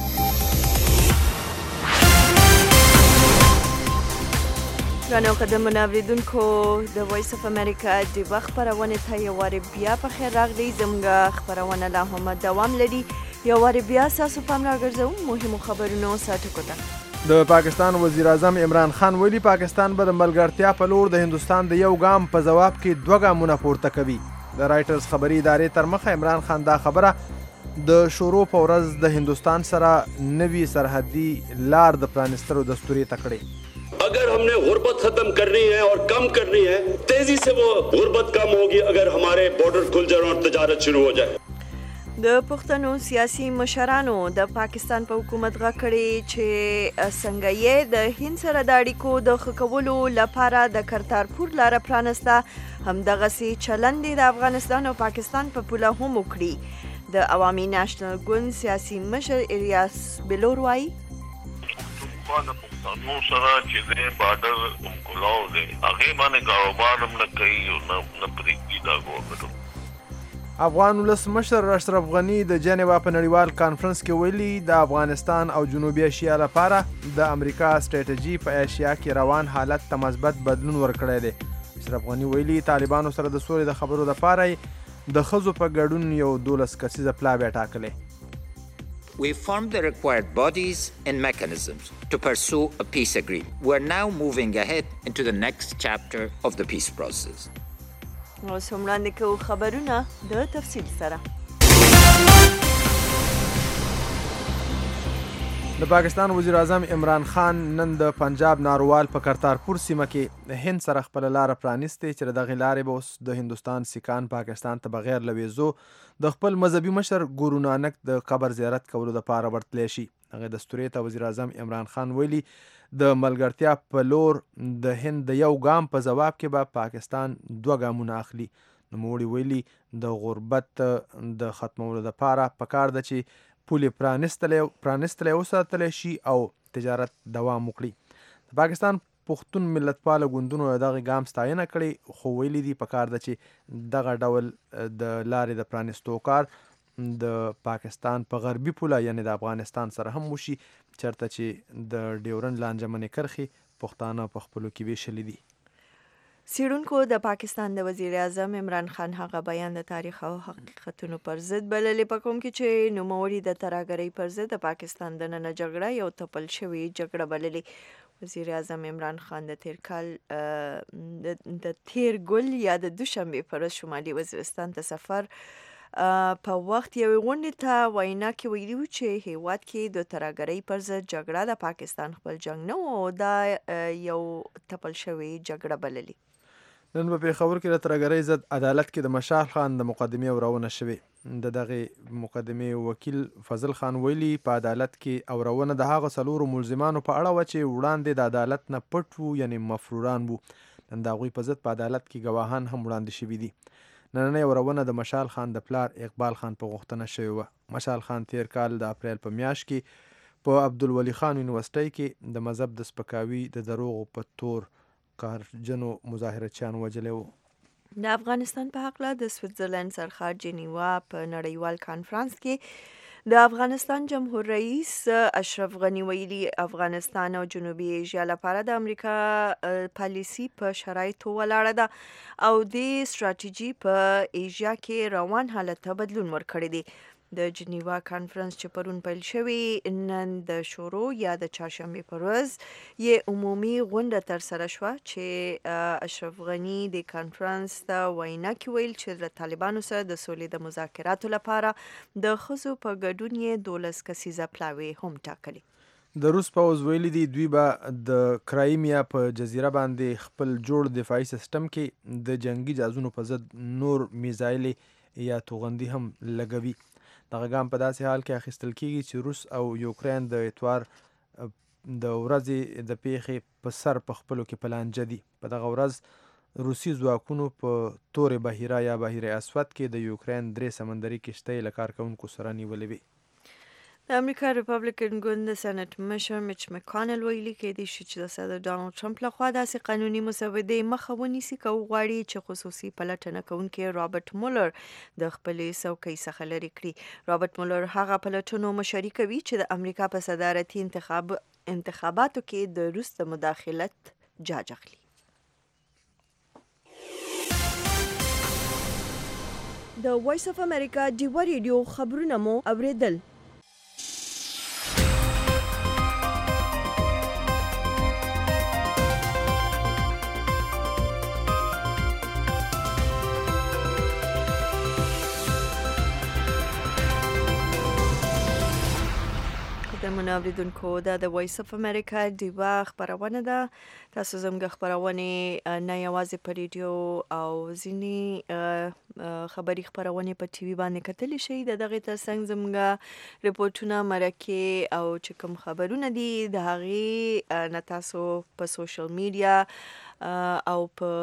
رانو قدمونه اوریدونکو د وایس اف امریکا ډیو خبرونه ته یو واری بیا په خیر راغلی. زموږ خبرونه لا هم دوام لري. یو واری بیا تاسو پام راګرځوم مهمو خبرونو ساتکو ته. د پاکستان وزیر اعظم عمران خان ویلي پاکستان به د ملګرتیا په لور د هندوستان د یو ګام په جواب کې دوه ګامونه پورته کوي. د رایټرز خبري ادارې تر مخه عمران خان دا خبره د شروع په ورځ د هندوستان سره نوي سرحدي لار د پرانستلو دستوري تکړه. अगर हमने गुर्बत खत्म करनी है और कम करनी है, तेजी से वो गुर्बत कम होगी अगर हमारे बॉर्डर खुल जाए और तजारत शुरू हो जाए. د پښتنو سیاسي مشرانو د پاکستان په حکومت غږ کړی چې څنګه یې د هند سره د اړیکو د ښه کولو لپاره د کرتارپور لاره پرانسته، همدغسې چلند د افغانستان او پاکستان په پوله هم وکړي. د عوامي ناشنل ګوند سیاسي مشر الیاس بلور وایي د پښتنو سره چې د بارډر کولاو دی هغه باندې کاروبار هم نه کوي او نه پرېږدي دا ګورنمنټ. افغان ولسمشر اشرف غني د جنیوا په نړیوال کانفرنس کې ویلي د افغانستان او جنوبي اشیا لپاره د امریکا ستراتیژي په اشیا کې روان حالت ته مثبت بدلون ورکړی دی. اشرف غني ویلي طالبانو سره د سولې د خبرو لپاره د ښځو په ګډون یو دولس کسیزه پلاوی ټاکلی. We formed the required bodies and mechanisms to pursue a peace agreement. We are now moving ahead into the next chapter of the peace process. اوس هم وړاندې کوو خبرونه د تفصیل سره. د پاکستان وزیر اعظم عمران خان نن د پنجاب ناروال په کرتارپور سیمه کې د هند سره خپله لاره پرانیستې چې د دغې لارې به اوس د هندوستان سیکان پاکستان ته بغیر له ویزو د خپل مذهبي مشر ګورو نانک د قبر زیارت کولو دپاره ورتلی شي. هغې دستورې ته وزیر اعظم عمران خان ویلي د ملګرتیا په لور د هند د یو ګام په جواب کې به پاکستان دوه ګامونه اخلي. نوموړي ویلي د غربت د ختمولو دپاره پکار ده چې پولې پرانستلی وساتلی شي او تجارت دوام وکړي. د پاکستان پښتون ملتپاله ګوندونو د دغې ګام ستاینه کړې خو ویلي دي پکار ده چې دغه ډول د لارې د پرانستو کار د پاکستان په غربي پوله یعنی د افغانستان سره هم وشي چېرته چې د ډیورنډ لانجمنې کرښې پښتانه په خپلو کې ویشلي دي. څېړونکو د پاکستان د وزیر اعظم عمران خان هغه بیان د تاریخ او حقیقتونو پر ضد بللی په کوم کې چې نوموړي د ترهګرۍ پر ضد د پاکستان دننه جګړه یو تپل شوې جګړه بللې. وزیر اعظم عمران خان د تیر کال د تیر ګل یا د دوشنبې پر ورځ شمالي وزیرستان ته سفر په وخت یوې غونډې ته وینا کې ویلي و چې هیواد کې د ترهګرۍ پر ضد جګړه د پاکستان خپل جنګ نه و او دا یو تپل شوې جګړه بللې. نن په پېښور کې د ترهګرۍ ضد عدالت کې د مشال خان د مقدمې اورونه شوې. د دغې مقدمې وکیل فضل خان ویلي په عدالت کې اورونه د هغه څلورو ملزمانو په اړه وه چې وړاندې د عدالت نه پټ وو یعنی مفروران وو. نن د هغوی په ضد په عدالت کې ګواهان هم وړاندې شوي دي. نننۍ اورونه د مشال خان د پلار اقبال خان په غوښتنه شوې وه. مشال خان تیر کال د اپریل په میاشت کې په عبدالولي خان یونیورسټۍ کې د مذهب د سپکاوي د دروغو په تور قهرجنو مظاهرچیان وژلی و. د افغانستان په هکله د سویټزرلند سرښار جنیوا په نړیوال کانفرنس کې د افغانستان جمهور رئیس اشرف غني ویلي افغانستان او جنوبي ایشیا لپاره د امریکا پالیسي په شرایطو ولاړه ده او د ستراتیژي په ایشیا کې روان حالت ته بدلون ورکړی دی. د جنیوا کانفرنس چې پرون پیل شوی نن د شروع یا د چهارشنبې پر ورځ یې عمومي غونډه ترسره شوه چې اشرف غني د کانفرنس ته وینا کې ویل چې د طالبانو سره د سولې د مذاکراتو لپاره د ښځو په ګډون یې دولس کسیزه پلاوی هم ټاکلي. د روس پوځ ویلي دي دوی به د کرایمیا په جزیره باندې خپل جوړ دفاعي سیستم کې د جنگي جهازونو په ضد نور میزایلې یا توغندي هم لګوي. دغه ګام په داسې حال کې اخیستل کیږي چې روس او یوکرین د اتوار د ورځې د پیښې په سر په خپلو کې په لانجه دي. په دغه ورځ روسي ځواکونو په تورې بحیره یا بحیره اسود کې د یوکرین درې سمندري کشتۍ له کارکوونکو سره نیولې وې. د امریکا ریپبلیکن ګوند د سېنات مشر میچ مکانل ویلي کېدای شي چې د صدر ډانلډ ټرمپ لخوا داسې قانوني مسودې مخه ونیسي که وغواړي چې خصوصي پلټنه کوونکی رابرټ مولر د خپلې څوکۍ څخه لرې کړي. رابرټ مولر هغه پلټنو مشري کوي چې د امریکا په صدارتي انتخاب انتخاباتو کې د روس د مداخلت جاج اخلي. د وایس اف امریکا ډیوا ریډیو خبرونه مو اوریدل. منوریدونکو دا د وایس اف امریکا ډیوا خبرونه ده. تاسو زموږ خبرونه نه یوازې په ریډیو او ځینی خبري خبرونه په ټي وي باندې کتلی شئ. د دغه ترڅنګ زموږ ریپورتونه مرکه او چې کوم خبرونه دي د هغه نه تاسو په سوشل میډیا او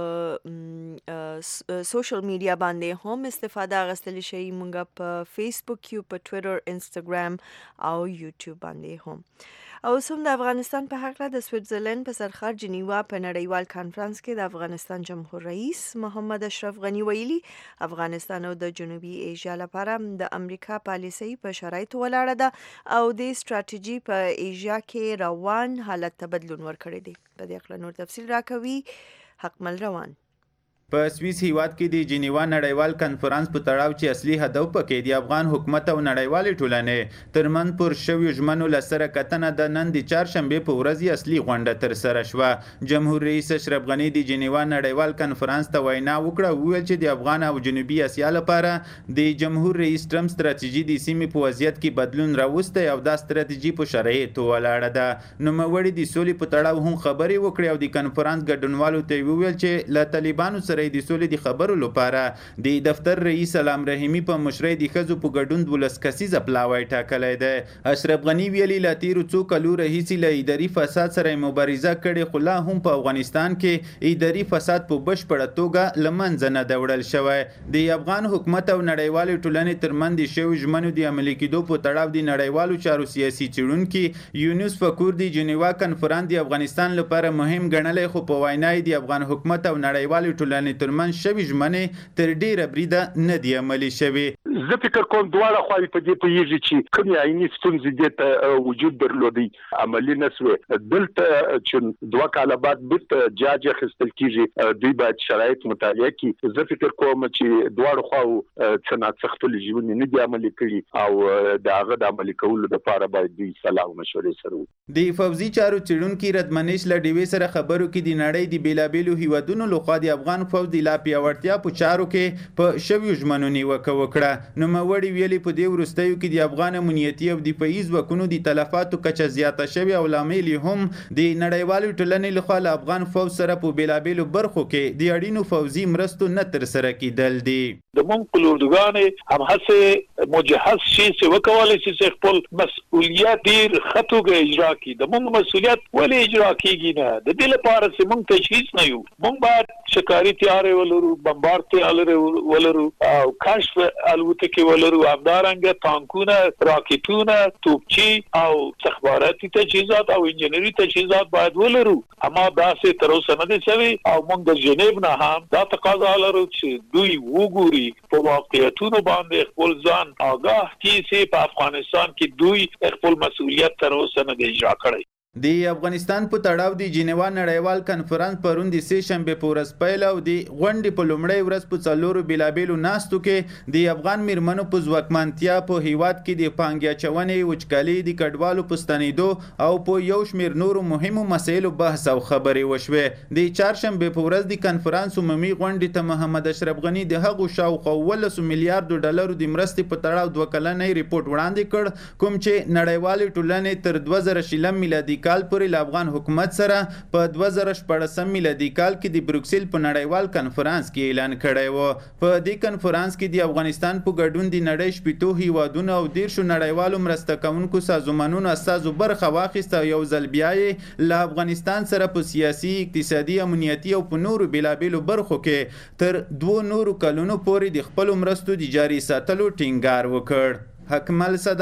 په سوشل میډیا باندې هم استفاده غستلی شئ. مونږ په فیسبوک یو، په ټویټر، انستګرام او یوټیوب باندې هم. او سم د افغانستان په حق د سویټزرلند په سرخار جنیوا په نړیوال کانفرنس کې د افغانستان جمهور رئیس محمد اشرف غنی ویلي افغانستان او د جنوبي ایشیا لپاره د امریکا پالیسي په شرایطو ولاړه ده او د ستراتیژي په ایشیا کې روان حالت ته بدلون ورکړی دی. په دې اړه نور تفصیل راکوي حکمل روان. په سویس هیواد کې د جنیوا نړیوال کانفرنس په تړاو چې اصلي هدف پکې د افغان حکومت او نړیوالې ټولنې ترمن پر شویو ژمنو لسره کتنه د نن د چهارشنبه په ورځ اصلي غونډه تر سره شوه. جمهور رئیس اشرف غنی د جنیوا نړیوال کانفرنس ته وینا وکړه، ویل چې د افغان او جنوبي اسیا لپاره د جمهور رئیس ټرمپ ستراتیژي د سیمې په وضعیت کې بدلون راوستی او دا ستراتیژي په شرایطو ولاړه ده. نوموړي د سولې په تړاو هم خبرې وکړې او د کانفرنس ګډونوالو ته ویل چې له طالبانو سره د سولې د خبرو لپاره د دفتر رئیس سلام رحیمی په مشرۍ د ښځو په ګډون دولس کسیزه پلاوی ټاکلی دی. اشرف غنی ویلي له تیرو څو کلو راهیسې له اداري فساد سره مبارزه کړې، خو لا هم په افغانستان کې اداري فساد په بشپړه توګه له منځه نه ده وړل شوی. د افغان حکومت او نړیوالې ټولنې ترمنځ د شویو ژمنو د عملي کېدو په تړاو د نړیوالو چارو سیاسي څېړونکي یونس فکور د جنیوا کانفرنس د افغانستان لپاره مهم ګڼلی، خو په وینا یې د افغان حکومت او نړیوالې ټولنې ترمنځ شوي ژمنې تر ډیره بریده نه دي عملي شوي. زه فکر کوم دواړه خواوې په دې پوهېږي چې کومې عیني ستونزې دې ته وجود درلودی عملي نه سوې. دلته چې دوه کاله بعد بیرته جاج اخیستل کېږي، دوی باید شرایط مطالعه کړي. زه فکر کوم چې دواړو خواو څه ناڅه خپلې ژمنې نه دي عملي کړي او د هغه د عملي کولو لپاره باید دوی صلاح او مشورې سره وکړي. د فوزي چارو څېړونکي ردمنیش له ډیوې سره خبرو کې د نړۍ د بېلابېلو هیوادونو لخوا د افغان فوز د لا پیاوړتیا په چارو کې په شویو ژمنو نیوکه وکړه. نوموړي ویلي په دې وروستیو کې د افغان امنیتي او دفاعي ځواکونو د تلفاتو کچه زیاته شوې او لامل یې هم د نړیوالو ټولنې لخوا له افغان فوج سره په بېلابېلو برخو کې د اړینو فوزي مرستو نه ترسره کېدل دي. د مونږ په لوردګانې هم هڅې مجهز شي چې وکولای شي چې خپل مسؤلیت ډېر ښه توګه اجرا کړي. د مونږ مسؤلیت ولې اجرا کېږي نه؟ د دې لپاره چې مونږ تجهیز نه یو. مونږ باید شکاري تیارې ولرو، بمبار تیارې ولرو او کشف الوتکې ولرو، همدارنګه تانکونه، راکټونه، توپچي او استخباراتي تجهیزات او انجنیري تجهیزات باید ولرو. اما داسې تر اوسه نه دي شوي او مونږ د ژنیو نه هم دا تقاضا لرو چې دوی وګوري په واقعیتونو باندې خپل ځان آگاه کړي چې په افغانستان کې دوی خپل مسؤلیت تر اوسه نه دی اجرا کړی. د افغانستان په تړاو د جنیوا نړیوال کانفرنس پرون د سې شنبې په ورځ پیل او د غونډې په لومړۍ ورځ په څلورو بېلابېلو ناستو کې د افغان میرمنو په ځواکمنتیا په هیواد کې د پانګې اچونې، وچکالۍ، د کډوالو په ستنېدو او په یو شمېر نورو مهمو مسایلو بحث او خبرې وشوې. د چهارشنبې په ورځ د کنفرانس عمومي غونډې ته محمد اشرف غني د هغو شاوخوا اوولسو میلیاردو ډالرو د مرستې په تړاو دوه کلنی ریپورټ وړاندې کړ، کوم چې نړیوالې ټولنې تر دوه زره شلم میلادي کال پورې له افغان حکومت سره په دوه زره شپاړسم میلادي کال کې د بروکسل په نړیوال کنفرانس کې اعلان کړی و. په دې کنفرانس کې د افغانستان په ګډون د نړۍ شپېتو هیوادونو او دیرشو نړیوالو مرسته کوونکو سازمانونو استازو برخه واخیسته او یو ځل بیا یې له افغانستان سره په سیاسي، اقتصادي، امنیتي او په نورو بېلابېلو برخو کې تر دوو نورو کلونو پورې د خپلو مرستو د جاري ساتلو ټینګار وکړ. حکمل سادات،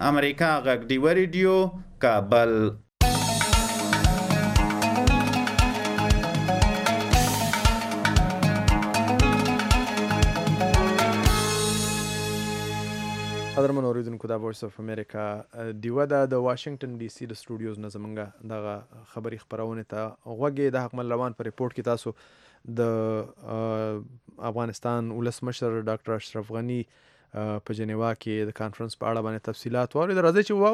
امریکا غږ ډیوه ریډیو کابل. قدرمن اوریدونکو دا وایس اف امریکا دیوه دا د واشنگټن ډي سي د سټوډیوز نه زمونږ دغه خبري خبرونه ته غوږی د حق مل روان پر ریپورت کې تاسو د افغانستان ولسمشر ډاکټر اشرف غنی په جنیوا کې د کانفرنس په اړه باندې تفصيلات واوري. راځي چې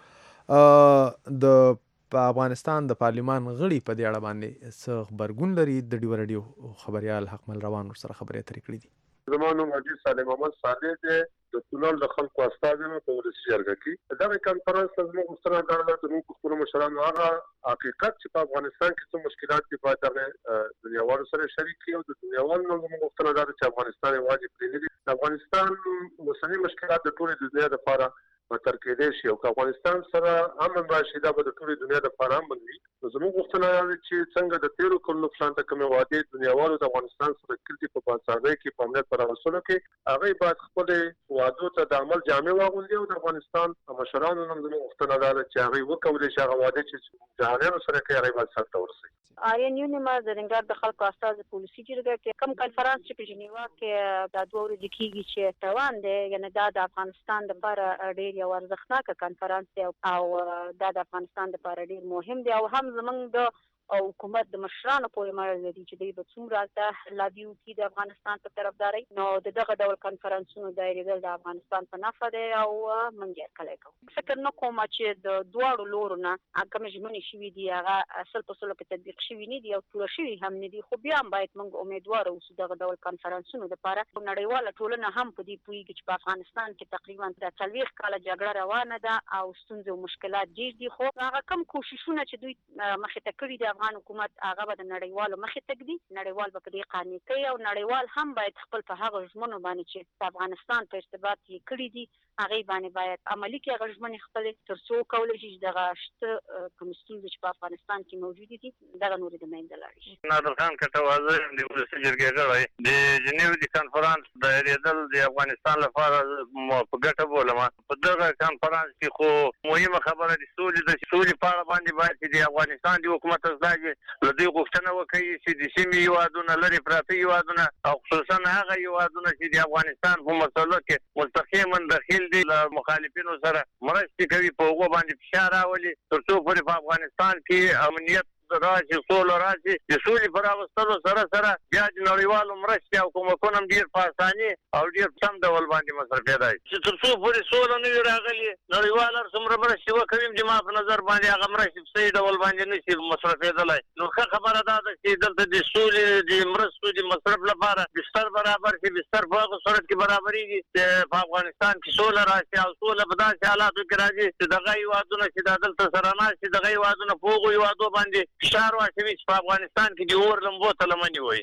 واورو د په افغانستان د پارلیمان غړي په دې اړه باندې څه خبرګون لري. د ډیو رادیو خبريال حق مل روان سره خبرې اترې کړې دي. زمانو حاجی صالح محمد صالح د د ټولنې د خلکو استازو په ولسی جرګه کې دا کانفرنس زموږ مستند غواړي چې موږ خپل مشرانو هغه حقیقت چې په افغانستان کې څه مشکلات دي په دغه دنیاوالو سره شریک کړي او د دنیاوالو نو زموږ مستند غواړي چې افغانستان واجب پرې دي. افغانستان اوسنی مشکلات د ټولې دنیا لپاره متر کېدې شي او افغانستان سره امن راشي دا به د ټولې دنیا لپاره امن وي. زموږ مستند غواړي چې څنګه د تیرو کلونو پلان ته کومه وعده دنیاوالو د افغانستان سره کړي په پاساده کې په امنیت پر اصولو کې هغه باید خپل وعدو ته د عمل جامع واغوندي او د افغانستان مشرانو نن زموږ مستند غواړي چې هغه وکولای شي هغه وعده چې جهانیانو سره کوي هغه باید سره ورسي. آرین یونیما د رنګار د خلکو استاد پالیسي جرګه کې کم کانفرنس چې په جنیوا کې د دوه ورځې کېږي چې روان دی یعنی دا د افغانستان لپاره ډېر یو ارزښتناک کانفرنس دی او دا د افغانستان لپاره ډېر مهم دی او هم زمونږ د او حکومت د مشرانو پورې مړ دي چې دوی به څومره ته لابیو کې د افغانستان په طرفداري نو دغه ډول کانفرنسونو دایریدل د افغانستان په نفع دی او موږ یې کله کوو. فکر نه کوم چې د دواړو لورو نه کوم ژمنې شوي دي هغه اصل په سلو کې تطبیق شوي نه دي او ټول شوي هم نه دي خو بیا هم باید موږ امیدوار اوسو دغه ډول کانفرنسونو لپاره. نړیواله ټولنه هم په دې پوهیږي چې په افغانستان کې تقریبا د څلوېښت کاله جګړه روانه ده او ستونزې او مشکلات ډېر دي خو هغه کم کوششونه چې دوی مخې ته کړي دي افغان حکومت هغه به د نړیوالو مخې ته ږدي. نړیوال به په دې قانع کوي او نړیوال هم باید خپل په هغه ژمنو باندې چې د افغانستان په ارتباط یې کړي دي هغې باندې باید عملي کړي هغه ژمنې خپلې تر څو کولی شي چې دغه شته کوم ستونزې چې په افغانستان کې موجودې دي دغه نورې د منځه لاړې شي. نادر خان کټوازی یم د ولسي جرګې غړی د جنیوا د کانفرنس دایریدل د افغانستان لپاره په ګټه بولم. په دغه کانفرنس کې خو مهمه خبره د سولې د سولې په اړه باندې باید چې د افغانستان د حکومت استازي له دوی غوښتنه وکړي چې د سیمې هېوادونه لرې پراته هېوادونه او خصوصا هغه هېوادونه چې د افغانستان په مسلو کې مستقیما دخیل دي له مخالفینو سره مرستې کوي په هغو باندې فشار راولي تر څو پورې په افغانستان کې امنیت راشي سوله راشي. د سولې په راوستلو سره سره بیا د نړیوالو مرستې او کومکونه هم ډېر په اساني او ډېر په سم ډول باندې مصرفېدای چې تر څو پورې سوله نه وي راغلې نړیوال هر څومره مرستې وکوي زما په نظر باندې هغه مرستې په صحیح ډول باندې نه شي مصرفېدلی. نو ښه خبره دا ده چې دلته د سولې د مرستو د مصرف لپاره بستر برابر شي. بستر په هغه صورت کې برابرېږي چې په افغانستان کې سوله راشي او سوله په داسې حالاتو کې راځي چې دغه هېوادونه چې دا دلته سره ناست دي دغه هېوادونه په هغو هېوادو باندې فشار واچوي چې په افغانستان کې د اور لمبو ته لمنې وایي.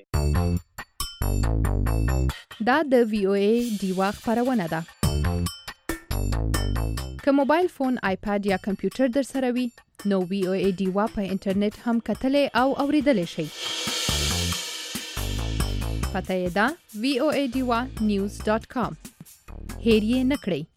دا د وی او ای ډیوا خبرونه ده. که موبایل فون، آیپاد یا کمپیوټر در سره وي نو وی او ای ډیوا په انټرنیټ هم کتلې او اوریدلې شئ. پته یې ده وی او ای ډیوا نیوز ډاټ کام. هیر یې نه کړئ.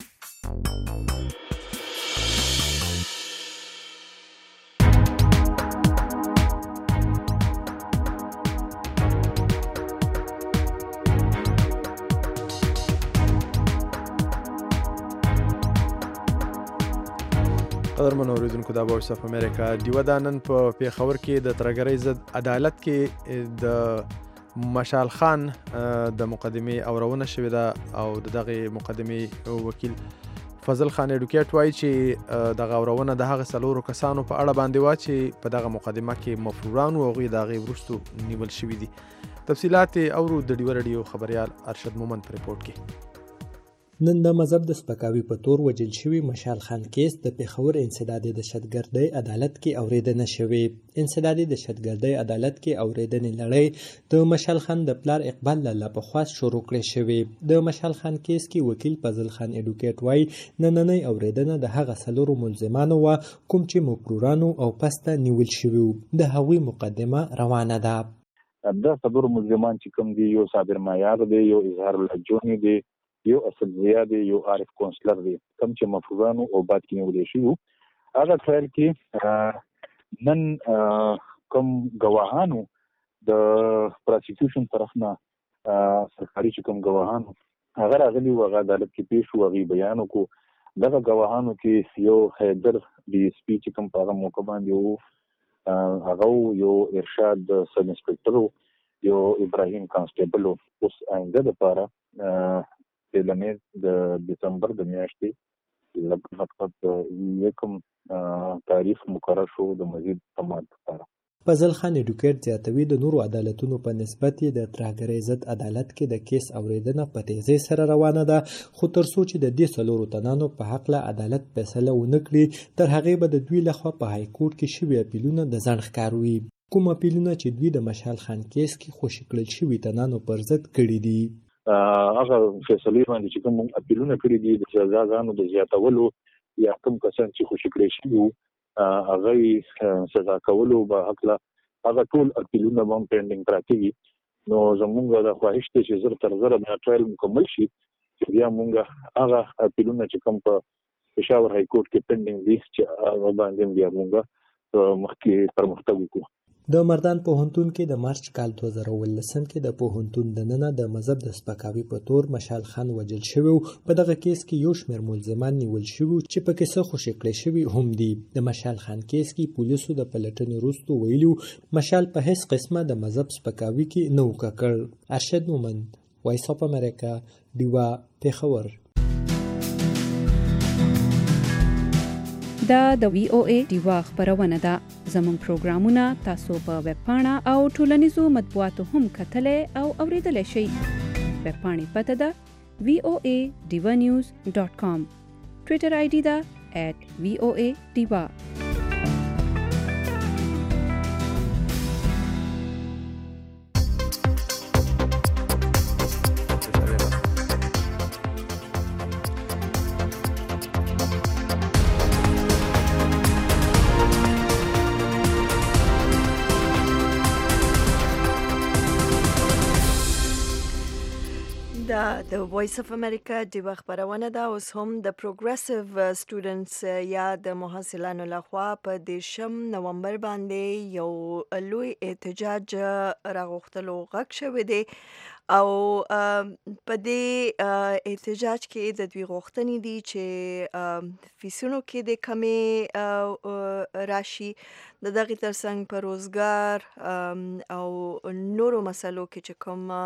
قدرمن اوریدونکو دا وایس اف امریکا دیوه دا نن په پیښور کې د ترګرۍ ضد عدالت کې د مشال خان د مقدمې اورونه شوې ده او دغه مقدمې وکیل فضل خان اډوکیټ وایي چې دغه اورونه د هغه څلورو کسانو په اړه باندې وه چې په دغه مقدمه کې مفروران وو هغوی د هغې وروستو نیول شوي دي. تفصیلات یې اورو د ډیوه رادیو خبریال ارشد مومند په ریپورټ کې. نن د مذهب د سپکاوي په تور وژل شوي مشال خان کیس د پېښور انسدادي دهشتګردۍ عدالت کې اورېدنه شوې. انسدادي دهشتګردۍ عدالت کې اورېدنې لړۍ د مشال خان د پلار اقبال لاله په خواست شروع کړې شوې. د مشال خان کیس کې وکیل فضل خان اډوکیټ وایي نننۍ اورېدنه د هغه څلورو ملزمانو وه کوم چې مفرورانو او پسته نیول شوي وو. د هغوی مقدمه روانه ده. دا څلور ملزمان چې کوم دي یو صابر مایار دی، یو اظهار الله جونی دی، یو اسدزیا دی یو عارف کونسلر دی کوم چې مفروضانو او بعد کې نیولې شو هغه ټرایل کې نن کوم گواهانو د پروسیکیوشن طرفنا سرکاري چې کوم گواهانو هغه راغلي و هغه عدالت کې پیښ شو هغه بیان وکړو دغه گواهانو کې یو حیدر ډي اس پی چې کوم په هغه موقع باندې وو هغه یو ارشاد سب انسپکټر یو ابراهیم کانسټیبل اوس آینده لپاره په لمې د دسمبر د میاشتې لږ یکم تاریخ مقرر شو د مزید تمام لپاره. فضل خان ایډوکیټ زیاتوي د نورو عدالتونو په نسبت د ترهګرۍ ضد عدالت کې د کیس اوریدنه په تیزۍ سره روانه ده خو تر څو چې د دې څلورو تنانو په حق له عدالت فیصله ونه کړي تر هغې به د دوی لخوا په های کورټ کې شوي اپیلونه د ځنډ ښکار وي. کوم اپیلونه چې دوی د مشال خان کیس کې خوشي کړل شوي تنانو پر ضد کړي دي هغه فیصلې باندې چې کوم اپیلونه کړي دي د سزاګانو د زیاتولو یا کوم کسان چې خوشي کړي شوي هغه سزا کولو به حق له هغه ټول اپیلونه هم پینډینګ پراته دي نو زمونږ د خواهش ته چې زر تر زره د ټرایل مکمل شي چې بیا مونږ هغه اپیلونه چې کوم په پېښور های کورټ کې پینډینګ دي چې هغه باندې بیا مونږ مخکې پرمختګ وکړو. د مردان پوهنتون کې د مارچ کال دوه زره اوولسم کې د پوهنتون دننه د مذهب د سپکاوي په تور مشال خان وژل شوی په دغه کیس کې یو شمېر ملزمان نیول شوي چې په کیسه خوشي کړی شوي هم دي. د مشال خان کیس کې پولیسو د پلټنې وروسته ویلي مشال په هیڅ قسمه د مذهب سپکاوي کې نه و ککړ. ارشد مومند وایس اف امریکا ډیوا پېښور. دا د وی او ای ډیوا خبرونه ده. زموږ پروګرامونه تاسو په ویب پاڼه او ټولنیزو مطبوعاتو هم کتلای او اوریدلای شئ. ویب پاڼې پته ده وی او ای ډیوا نیوز ډاٹ کام. ټویټر آی ډي ده ایٹ وی او ای ډیوا. د وایس اف امریکا د خبرونه ده. اوس هم د پروګریسیو سټوډنټس یا د محصلانو لخوا په دیشم نومبر باندې یو لوی احتجاج راغوښتلو غږ شوی دی او په دې احتجاج کې د دوی غوښتنې دي چې فیسونو کې د کمې راشي د دغه ترڅنګ په روزګار او نورو مسلو کې چې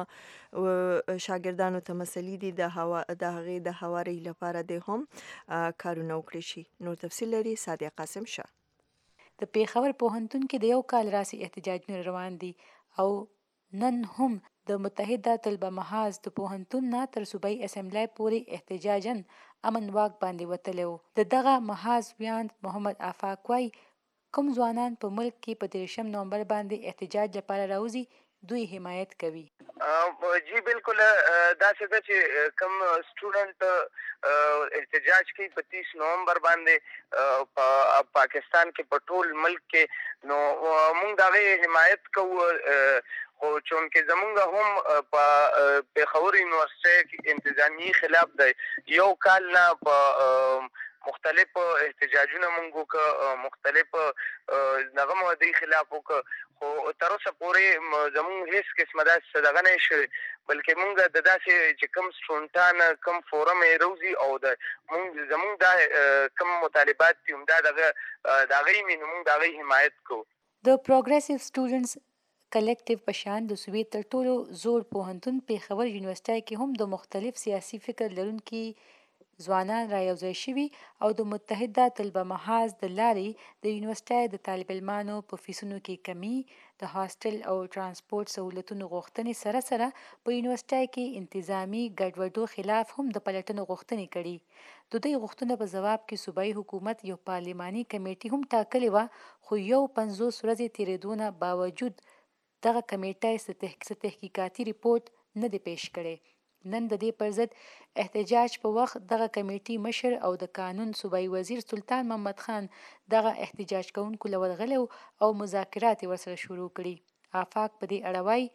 کوم شاګردانو ته مسلې دي د هوا د هغې د هواري لپاره د هم کارونه وکړي شي. نور تفصیل لري صادق قاسم شاه. د پېښور پوهنتون کې د یو کال راسي احتجاجونه روان دي او نن هم د متحده طلبه محاذ د پوهنتون نه تر صوبایي اسمبلی پورې احتجاجن امن واک باندې وتلی و. د دغه محاذ ویاند محمد آفاق وایي کوم ځوانان په ملک کې په دېرشم نومبر باندې احتجاج لپاره راوځي دوی حمایت کوي. جی بالکل داسې ده چې کوم سټوډنټ احتجاج کوي په تیس نومبر باندې په پاکستان کې په ټول ملک کې نو موږ د هغې حمایت کوو خو چونکې زمونږ هم په پېښور یونیورسټۍ انتظامیې خلاف دی یو کال نه په مختلف احتجاجونه مونږ وکړه مختلف دغه موادې خلاف وکړه خو تر اوسه پورې زمونږ هیڅ قسمه داسې دغه نه شوی بلکې مونږ د داسې چې کوم سټوډنټان کوم فورم یې روزي او د مونږ زمونږ دا کوم مطالبات دي همدا دغه د هغې مې نو مونږ د هغې حمایت کوو. د پروګریسیو سټوډنټس کلیکټیو په شان د صوبې تر ټولو زوړ پوهنتون پېښور یونیورسټۍ کې هم د مختلف سیاسي فکر لرونکي ځوانان رايوځای شوي او د متحده طلبه محاذ د لارې د یونیورسټۍ د طالب علمانو په فیسونو کې کمی د هاسټل او ترانسپورت سهولتونو غوښتنې سره سره په یونیورسټۍ کې انتظامی ګډوډو خلاف هم د پلټنو غوښتنې کړي. د دوی غوښتنو په جواب کې صوبایي حکومت یو پارلماني کمیټي هم ټاکلې وه خو یو پنځوس ورځې تېرېدو نه باوجود دغه کمیټه تحقیقاتي ریپورت نه دی پیش کړی. نن د دې پر ضد احتجاج په وخت دغه کمیټي مشر او د قانون صوبایي وزیر سلطان محمد خان دغه احتجاج کوونکو له ورغلی او مذاکرات ورسره شروع کړي. آفاق په دې اړه وایي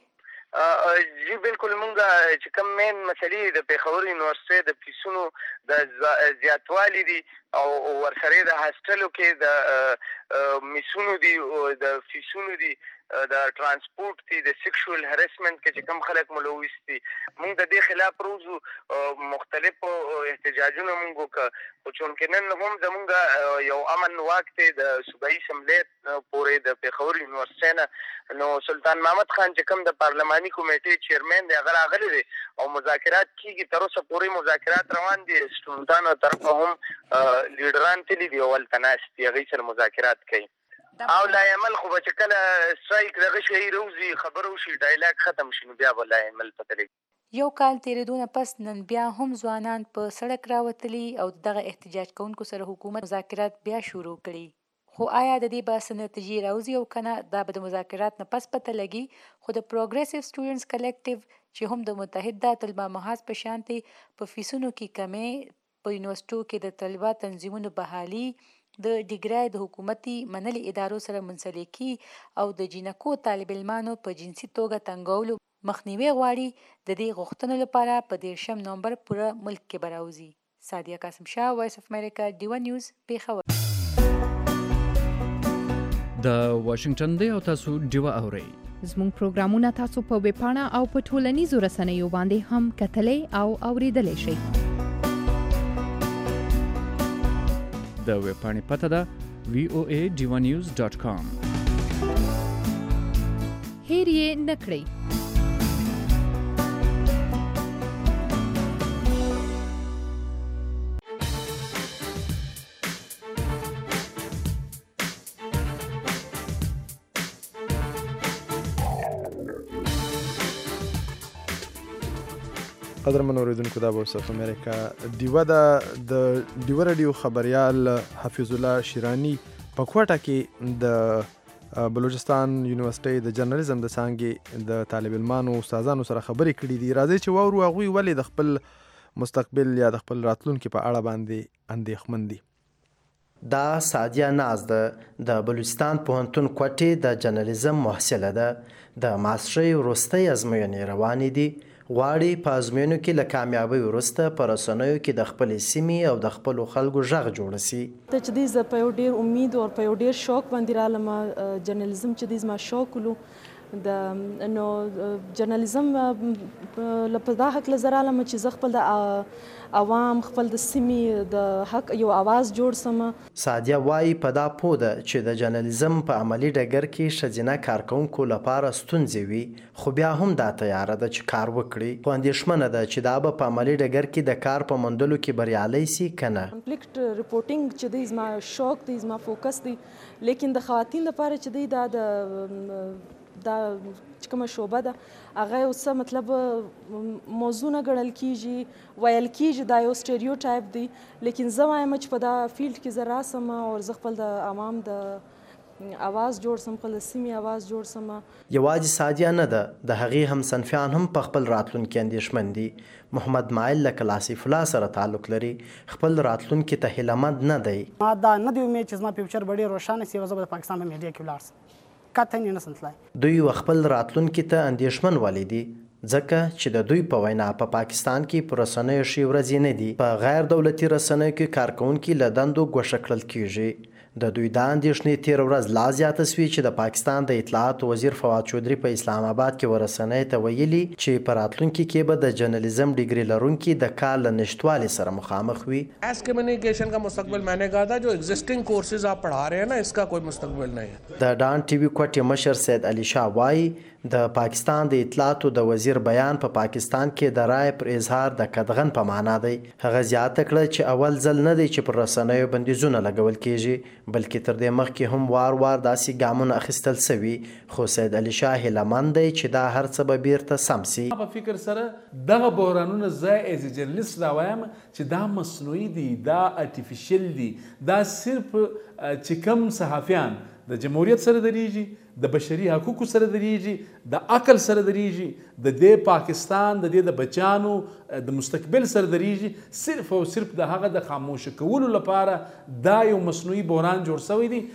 جی بالکل مونږ چې کوم مین مسلې د پېښور یونیورسټۍ د فیسونو د زیاتوالي دي او ورسره د هاسټلو کې د میسونو دي د فیسونو دي د ترانسپورت دي د سیکشوال هراسمنت کې چې کوم خلک ملوث دي مونږ د دې خلاف روزو مختلفو احتجاجونه مونږ وکړ خو چونکې نن هم زمونږ یو امن واک دی د صوبایي اسمبلۍ پورې د پېښور یونیورسټۍ نه نو سلطان محمد خان چې کوم د پارلماني کمیټې چیرمن دی هغه راغلی دی او مذاکرات کیږي تر اوسه پورې مذاکرات روان دي سټوډنټانو طرفه هم لیډران تللي دي او هلته ناست دي هغوی سره مذاکرات کوي او لا عمل خو به چې کله سټرایک دغه شی روزي خبره وشي ډایلاګ ختم شي نو بیا به لا عمل پته لګي یو کال تیریدو نه پس نن بیا هم ځوانان په سړک راوتلي او دغه احتجاج کوونکو سره حکومت مذاکرات بیا شروع کړي خو آیا د دې بحث نتیجې راوځي او کنه دا به د مذاکرات نه پس پته لګي خو د پروګریسیو سټوډنټس کلیکټیو چې هم د متحده طلبه محاذ په شانتي په فیسونو کې کمې په یونیورسټو کې د طلبه تنظیمونو بحالي د ډیګرای د حکومتي منلي ادارو سره منسلکي او د جینکو طالب علمانو په جنسي توګه تنګولو مخنیوي غواړي د دې غوښتنو لپاره په دیرشم نومبر پوره ملک کې به راوځي. سادیه قاسم شاه، وایس اف امریکا، ډیوه نیوز، پېښور. د واشنگټن دی او تاسو ډیوه اورئ. زموږ پروګرامونه تاسو په ویبپاڼه او په ټولنیزو رسنیو باندې هم کتلی او اوریدلی شئ. د ویبپاڼې پته ده وی او ای ډیوه نیوز ډاټ کام. هیر یې نه کړئ. قدرمن اوریدونکو دا وایس اف امریکا ډیوه د ډیوه رادیو خبریال حفیظ الله شیرانی په کوټه کې د بلوچستان یونیورسيټي د جرنالیزم د څانګې د طالب علمانو استادانو سره خبرې کړې دي. راځي چې واورو هغوی ولې د خپل مستقبل یا د خپل راتلونکي په اړه باندې اندېښمن دي. دا سادیه ناز ده د بلوچستان پوهنتون کوټې د جرنالیزم محصله ده. د ماسټرۍ وروستۍ ازموینې روانې دي. غواړي په ازموینو کې له کامیابۍ وروسته په رسنیو کې د خپلې سیمې او د خپلو خلکو غږ جوړ سي. ته چې دې زه په یو ډېر امید او په یو ډېر شوق باندې رالم جرنالیزم چې دې زما شوق ولو د نو جرنالیزم په دا حق زه رالم چې زه خپل د عوام خپل د سیمې د حق یو اواز جوړ سم. سادیه وایي په دا پوه ده چې د جرنالیزم په عملي ډګر کې ښځینه کارکوونکو لپاره ستونزې وي خو بیا هم دا تیاره ده چې کار وکړي خو اندېښمنه ده چې دا به په عملي ډګر کې د کار په موندلو کې بریالی سي که نه. کنفلیکټ ریپورټینګ چې دی زما شوق دی زما فوکس دی لیکن د خواتین لپاره چې دی دا د دا چې کومه شعبه ده هغه یو څه مطلب موضوع نه ګڼل کیږي ویل کیږي دا یو سټیریوټایپ دی لیکن زه وایم چې په دا فیلډ کې زه راسم او زه خپل د عوام د اواز جوړ سم خپل سیمې اواز جوړ سم. یوازې سادیه نه ده د هغې همصنفیان هم په خپل راتلونکي اندېښمن دي. محمد مایل له کلاسیف الله سره تعلق لري خپل راتلونکي ته هیلهمند نه دی. ما دا نه دی امید چې زما فیوچر به ډېر روښانه سي او زه به د پاکستان په میډیا کې ولاړ سم. دوی خپل راتلونکي ته اندېښمن ولې دي ځکه چې د دوی په وینا په پاکستان کې په رسنیو ښې ورځې نه دي. په غیر دولتي رسنیو کې کارکوونکي له دندو ګوښه کړل کیږي. د دوی دا اندېښنې تېره ورځ لا زیاته سوې چې د پاکستان د اطلاعاتو وزیر فواد چودري په اسلام آباد کې ورسنیو ته ویلي چې په راتلونکي کې به د جرنالیزم ډیګري لرونکي د کار له نشتوالي سره مخامخ وي. Mass communication का मुस्तकबिल मैंने कहा था जो एग्जिस्टिंग कोर्सेज आप पढ़ा रहे हैं ना इसका कोई मुस्तकबिल नहीं है. د ډان ټي وي کوټې مشر سید علي شاه وایي د پاکستان د اطلاعاتو د وزیر بیان په پا پاکستان کې د رای پر اظهار د قدغن په معنا دی. هغه زیاته کړه چې اول ځل نه دی چې پر رسنیو بندیزونه لګول کیږي بلکې تر دې مخکې هم وار وار داسې ګامونه اخیستل سوي خو سید علي شاه هیلهمند دی چې دا هر څه به بیرته سم سي. په فکر سره دغه بحرانونه زه ایز جرنلیست راوایم چې دا مصنوعي دي دا آرټیفیشل دي دا صرف چې کوم صحافیان د جمهوریت سره دریږي د بشري حقوقو سره دریږي د عقل سره دریږي د دې پاکستان د دې د بچانو د مستقبل سره دریږي صرف او صرف د هغه د خاموش کولو لپاره دا یو مصنوعي بحران جوړ شوی دی.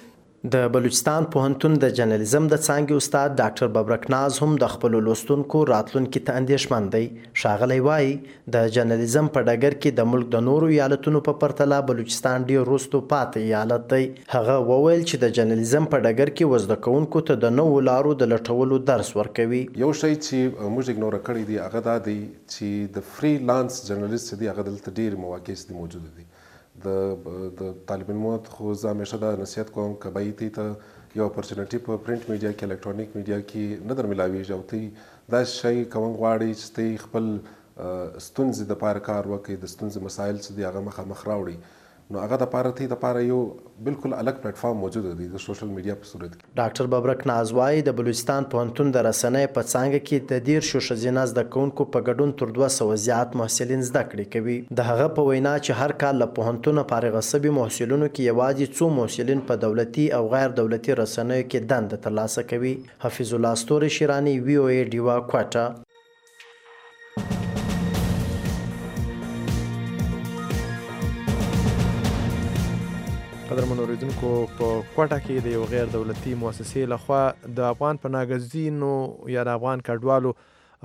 د بلوچستان پوهنتون د جرنالیزم د څانګې استاد ډاکټر ببرک ناز هم د خپل لوستونکو راتلونکي ته اندېښمن دی. ښاغلی وایي د جرنالیزم په ډګر کې د ملک د نورو ایالتونو په پرتله بلوچستان ډیر وروستو پاتې ایالت دی. هغه وویل چې د جرنالیزم په ډګر کې وزده کوونکو ته د نوو لارو د لټولو درس ورکوي. یو شی چې موږ اګنور کړی دی هغه دا دی چې د فری لانس جرنالیست دی هغه دلته ډیر مواقع دي موجود دي. د د طالب علمونو خو زه همیشه دا نصیحت کوم که به تی ته یو اپورچونټي په پرنټ میډیا کې الکترونیک میډیا کې نه در ملاویږي او تی دا شی کوم غواړي چې تی خپل ستونزې دپاره کار وکړي د ستونزې مسایل چې دي هغه مخامخ راوړي نو هغه دپاره تی دپاره یو بالکل الګ پلیټفارم موجود دی د سوشل میډیا په صورت کې. ډاکټر ببرک ناز وایي د بلوچستان پوهنتون د رسنۍ په څانګه کې د دیرشو ښځینه زده کوونکو په ګډون تر دوه سوه زیات محصلین زده کړې کوي. د هغه په وینا چې هر کال له پوهنتونه فارغه شوي محصلینو کې یوازې څو محصلین په دولتي او غیر دولتي رسنیو کې دنده ترلاسه کوي. حفیظ الله ستوري شیراني، وی او ای ډیوا کوټه. قدرمنو اوریدونکو په کوټه کې د یو غیر دولتي مؤسسې لخوا د افغان پناهګزینو یا د افغان کډوالو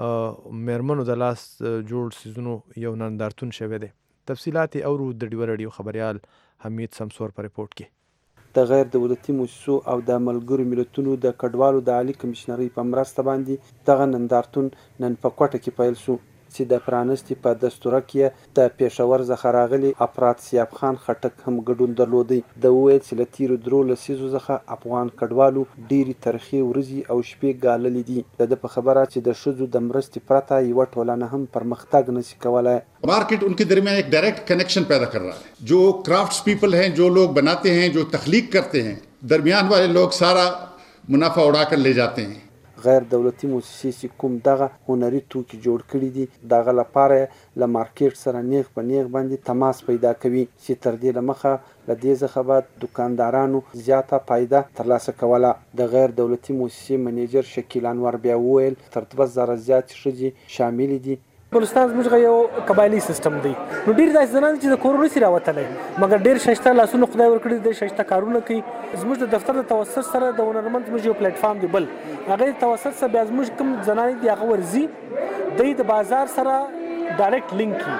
میرمنو د لاس جوړ څیزونو یو نندارتون شوی دی. تفصیلات یې اورو د ډیوه راډیو خبریال حمید سمسور په رپورټ کې. د غیر دولتي مؤسسو او د ملګرو ملتونو د کډوالو د عالی کمشنرۍ په مرسته باندې دغه نندارتون نن په کوټه کې پیل شو چې د پرانستي په دستوره کې د پېښور څخه راغلي افراد سیاب خان خټک هم ګډون درلودی. د وویل چې له تیرو درو لسیزو څخه افغان کډوالو ډېرې ترخې ورځې او شپې ګاللې دي. د ده په خبره چې د ښځو د مرستې پرته یوه ټولنه هم پرمختګ نشي کولی. मार्केट उनके दरमियान एक डायरेक्ट कनेक्शन पैदा कर रहा है. जो क्राफ्ट्स पीपल हैं, जो लोग बनाते हैं, जो तख्लीक करते हैं, दरमियान वाले लोग सारा मुनाफा उड़ा कर ले जाते हैं. غیر دولتي موسسې چې کوم دغه هنري توکي جوړ کړي دي دغه لپاره له مارکیټ سره نیغ په نیغ باندې تماس پیدا کوي چې تر دې له مخه له دې څخه بعد دکاندارانو زیاته فایده ترلاسه کوله. د غیر دولتي موسسې منیجر شکیل انور بیا وویل تر دوه زره زیاتې ښځې شاملې دي. بلوچستان زموږ یو قبایلي سیستم دی نو ډېر داسې زنانې چې د کور نشي راوتلی مګر ډېر ښایسته لاسونه خدای ورکړي دي ښایسته کارونه کوي. زموږ د دفتر د توسط سره د هنرمند زموږ یو پلیټفارم دی بل هغه د توسط سره بیا زموږ کوم زنانې دي هغه ورځي دوی د بازار سره ډایرکټ لینک کړي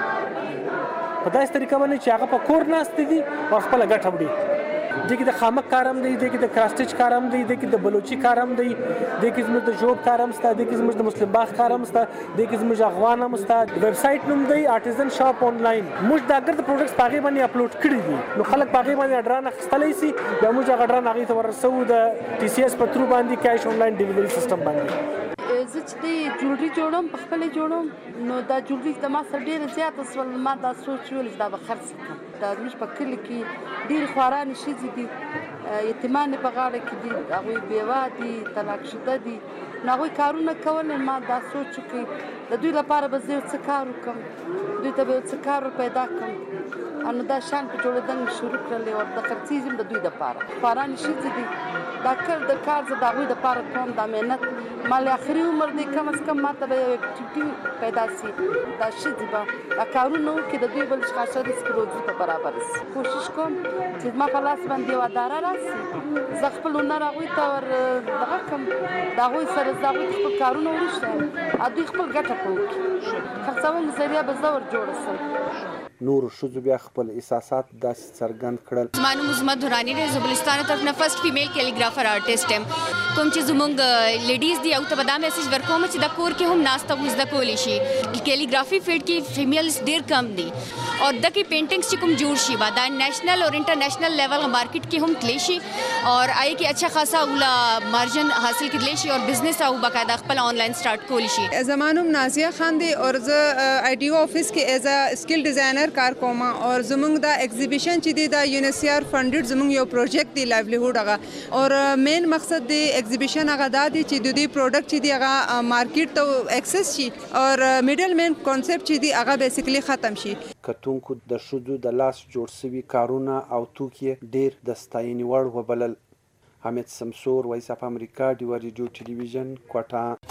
په داسې طریقه باندې چې هغه په کور ناست دي او خپله ګټه وړي. دې کې د خامک کار هم دی، دې کې د کراسټچ کار هم دی، دې کې د بلوچي کار هم دی، دې کې زموږ د ژوب کار هم شته، دې کې زموږ د مسلم باغ کار هم شته، دې کې زموږ افغان هم شته. ویب سایټ نوم دی آرټیزن شاپ آنلاین. موږ د اگر د پروډکټس په هغې باندې اپلوډ کړي دي نو خلک په هغې باندې اډران اخیستلی شي بیا موږ هغه اډران هغې ته ورسوو د ټي سی ایس په ترو باندې کیش آنلاین ډیلیوري سیسټم باندې. زه چې د جوړري جوړم په خپله جوړم نو دا جوړري د ما سره ډېره زیاته شول. ما دا سوچ ویل چې دا به خرڅ کړم. دا زموږ په کلي کې ډېرې خوارانې ښځې دي، یتیمانې په غاړه کې دي، هغوی بیوه دي، طلاق شده دي نو هغوی کارونه کولی. ما دا سوچ وکړي د دوی لپاره به زه یو څه کار وکړم، دوی ته به یو څه کار پیدا کړم. نو دا شیان په جوړېدل مې شروع کړلې او د خرڅېږم د دوی دپاره. خوارانې ښځې دي دا کار د کار زه د هغوی دپاره کوم. دا محنت ما له آخري عمر دی کم از کم ما ته به یو اکټیویټي پیدا شي. دا ښځې به دا کارونه وکړي د دوی بل ښاشه رزق روزي په برابر شي. کوشش کوم چې زما په لاس باندې یو اداره راشي زه خپل هنر هغوی ته ور دغه کړم، د هغوی سره زه هغوی ته خپل کارونه وروښیم او دوی خپل ګټه په وکړي. خرڅول ذریعه به زه ور جوړه شم. نورو ښځو بیا خپل احساسات داسې څرګند کړل. زما نوم عظمت دوراني دی، زه بلوچستان طرف نه فرست فیمیل کیلیګرافر آرټسټ یم. کوم چې زموږ لیډیز دي او ته به دا میسج ورکوم چې دا کور کې هم ناسته هم زده کولی شي. کیلیګرافي فیلډ کې فیمیلز ډېر کم دي او دغه پینټنګس چې کوم جوړ شي به دا نیشنل اور انټرنیشنل لیول مارکیټ کې هم تللی شي اور آی کې اچھا خاصا اولا مارجن حاصل کړلی شي اور بزنس او باقاعده خپل آنلاین سٹارټ کولی شي. زما نوم نازیه خان دی اور زه آی ډي او آفس کې ایز ا سکل ډیزاینر کار کوم اور زمونږ دا ایگزیبیشن چې دی دا یونیسیار فنډډ زمونږ یو پروجیکټ دی لایولیهوډ هغه اور مین مقصد دی ایگزیبیشن هغه دا دی چې د دې پروډکټ چې دی هغه مارکیټ ته ایکسس شي اور میډل مین کانسپټ چې دی هغه بیسیکلی ختم شي. کتونکو د ښځو د لاس جوړ شوي کارونه او توکي ډېر د ستاینې وړ وبلل. حمید سمسور، وایس اف امریکا، ډیوه ریډیو ټلویزیون، کوټه.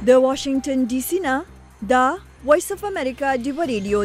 د واشنگټن ډي سي نه دا وایس اف امریکا ډیو ریډیو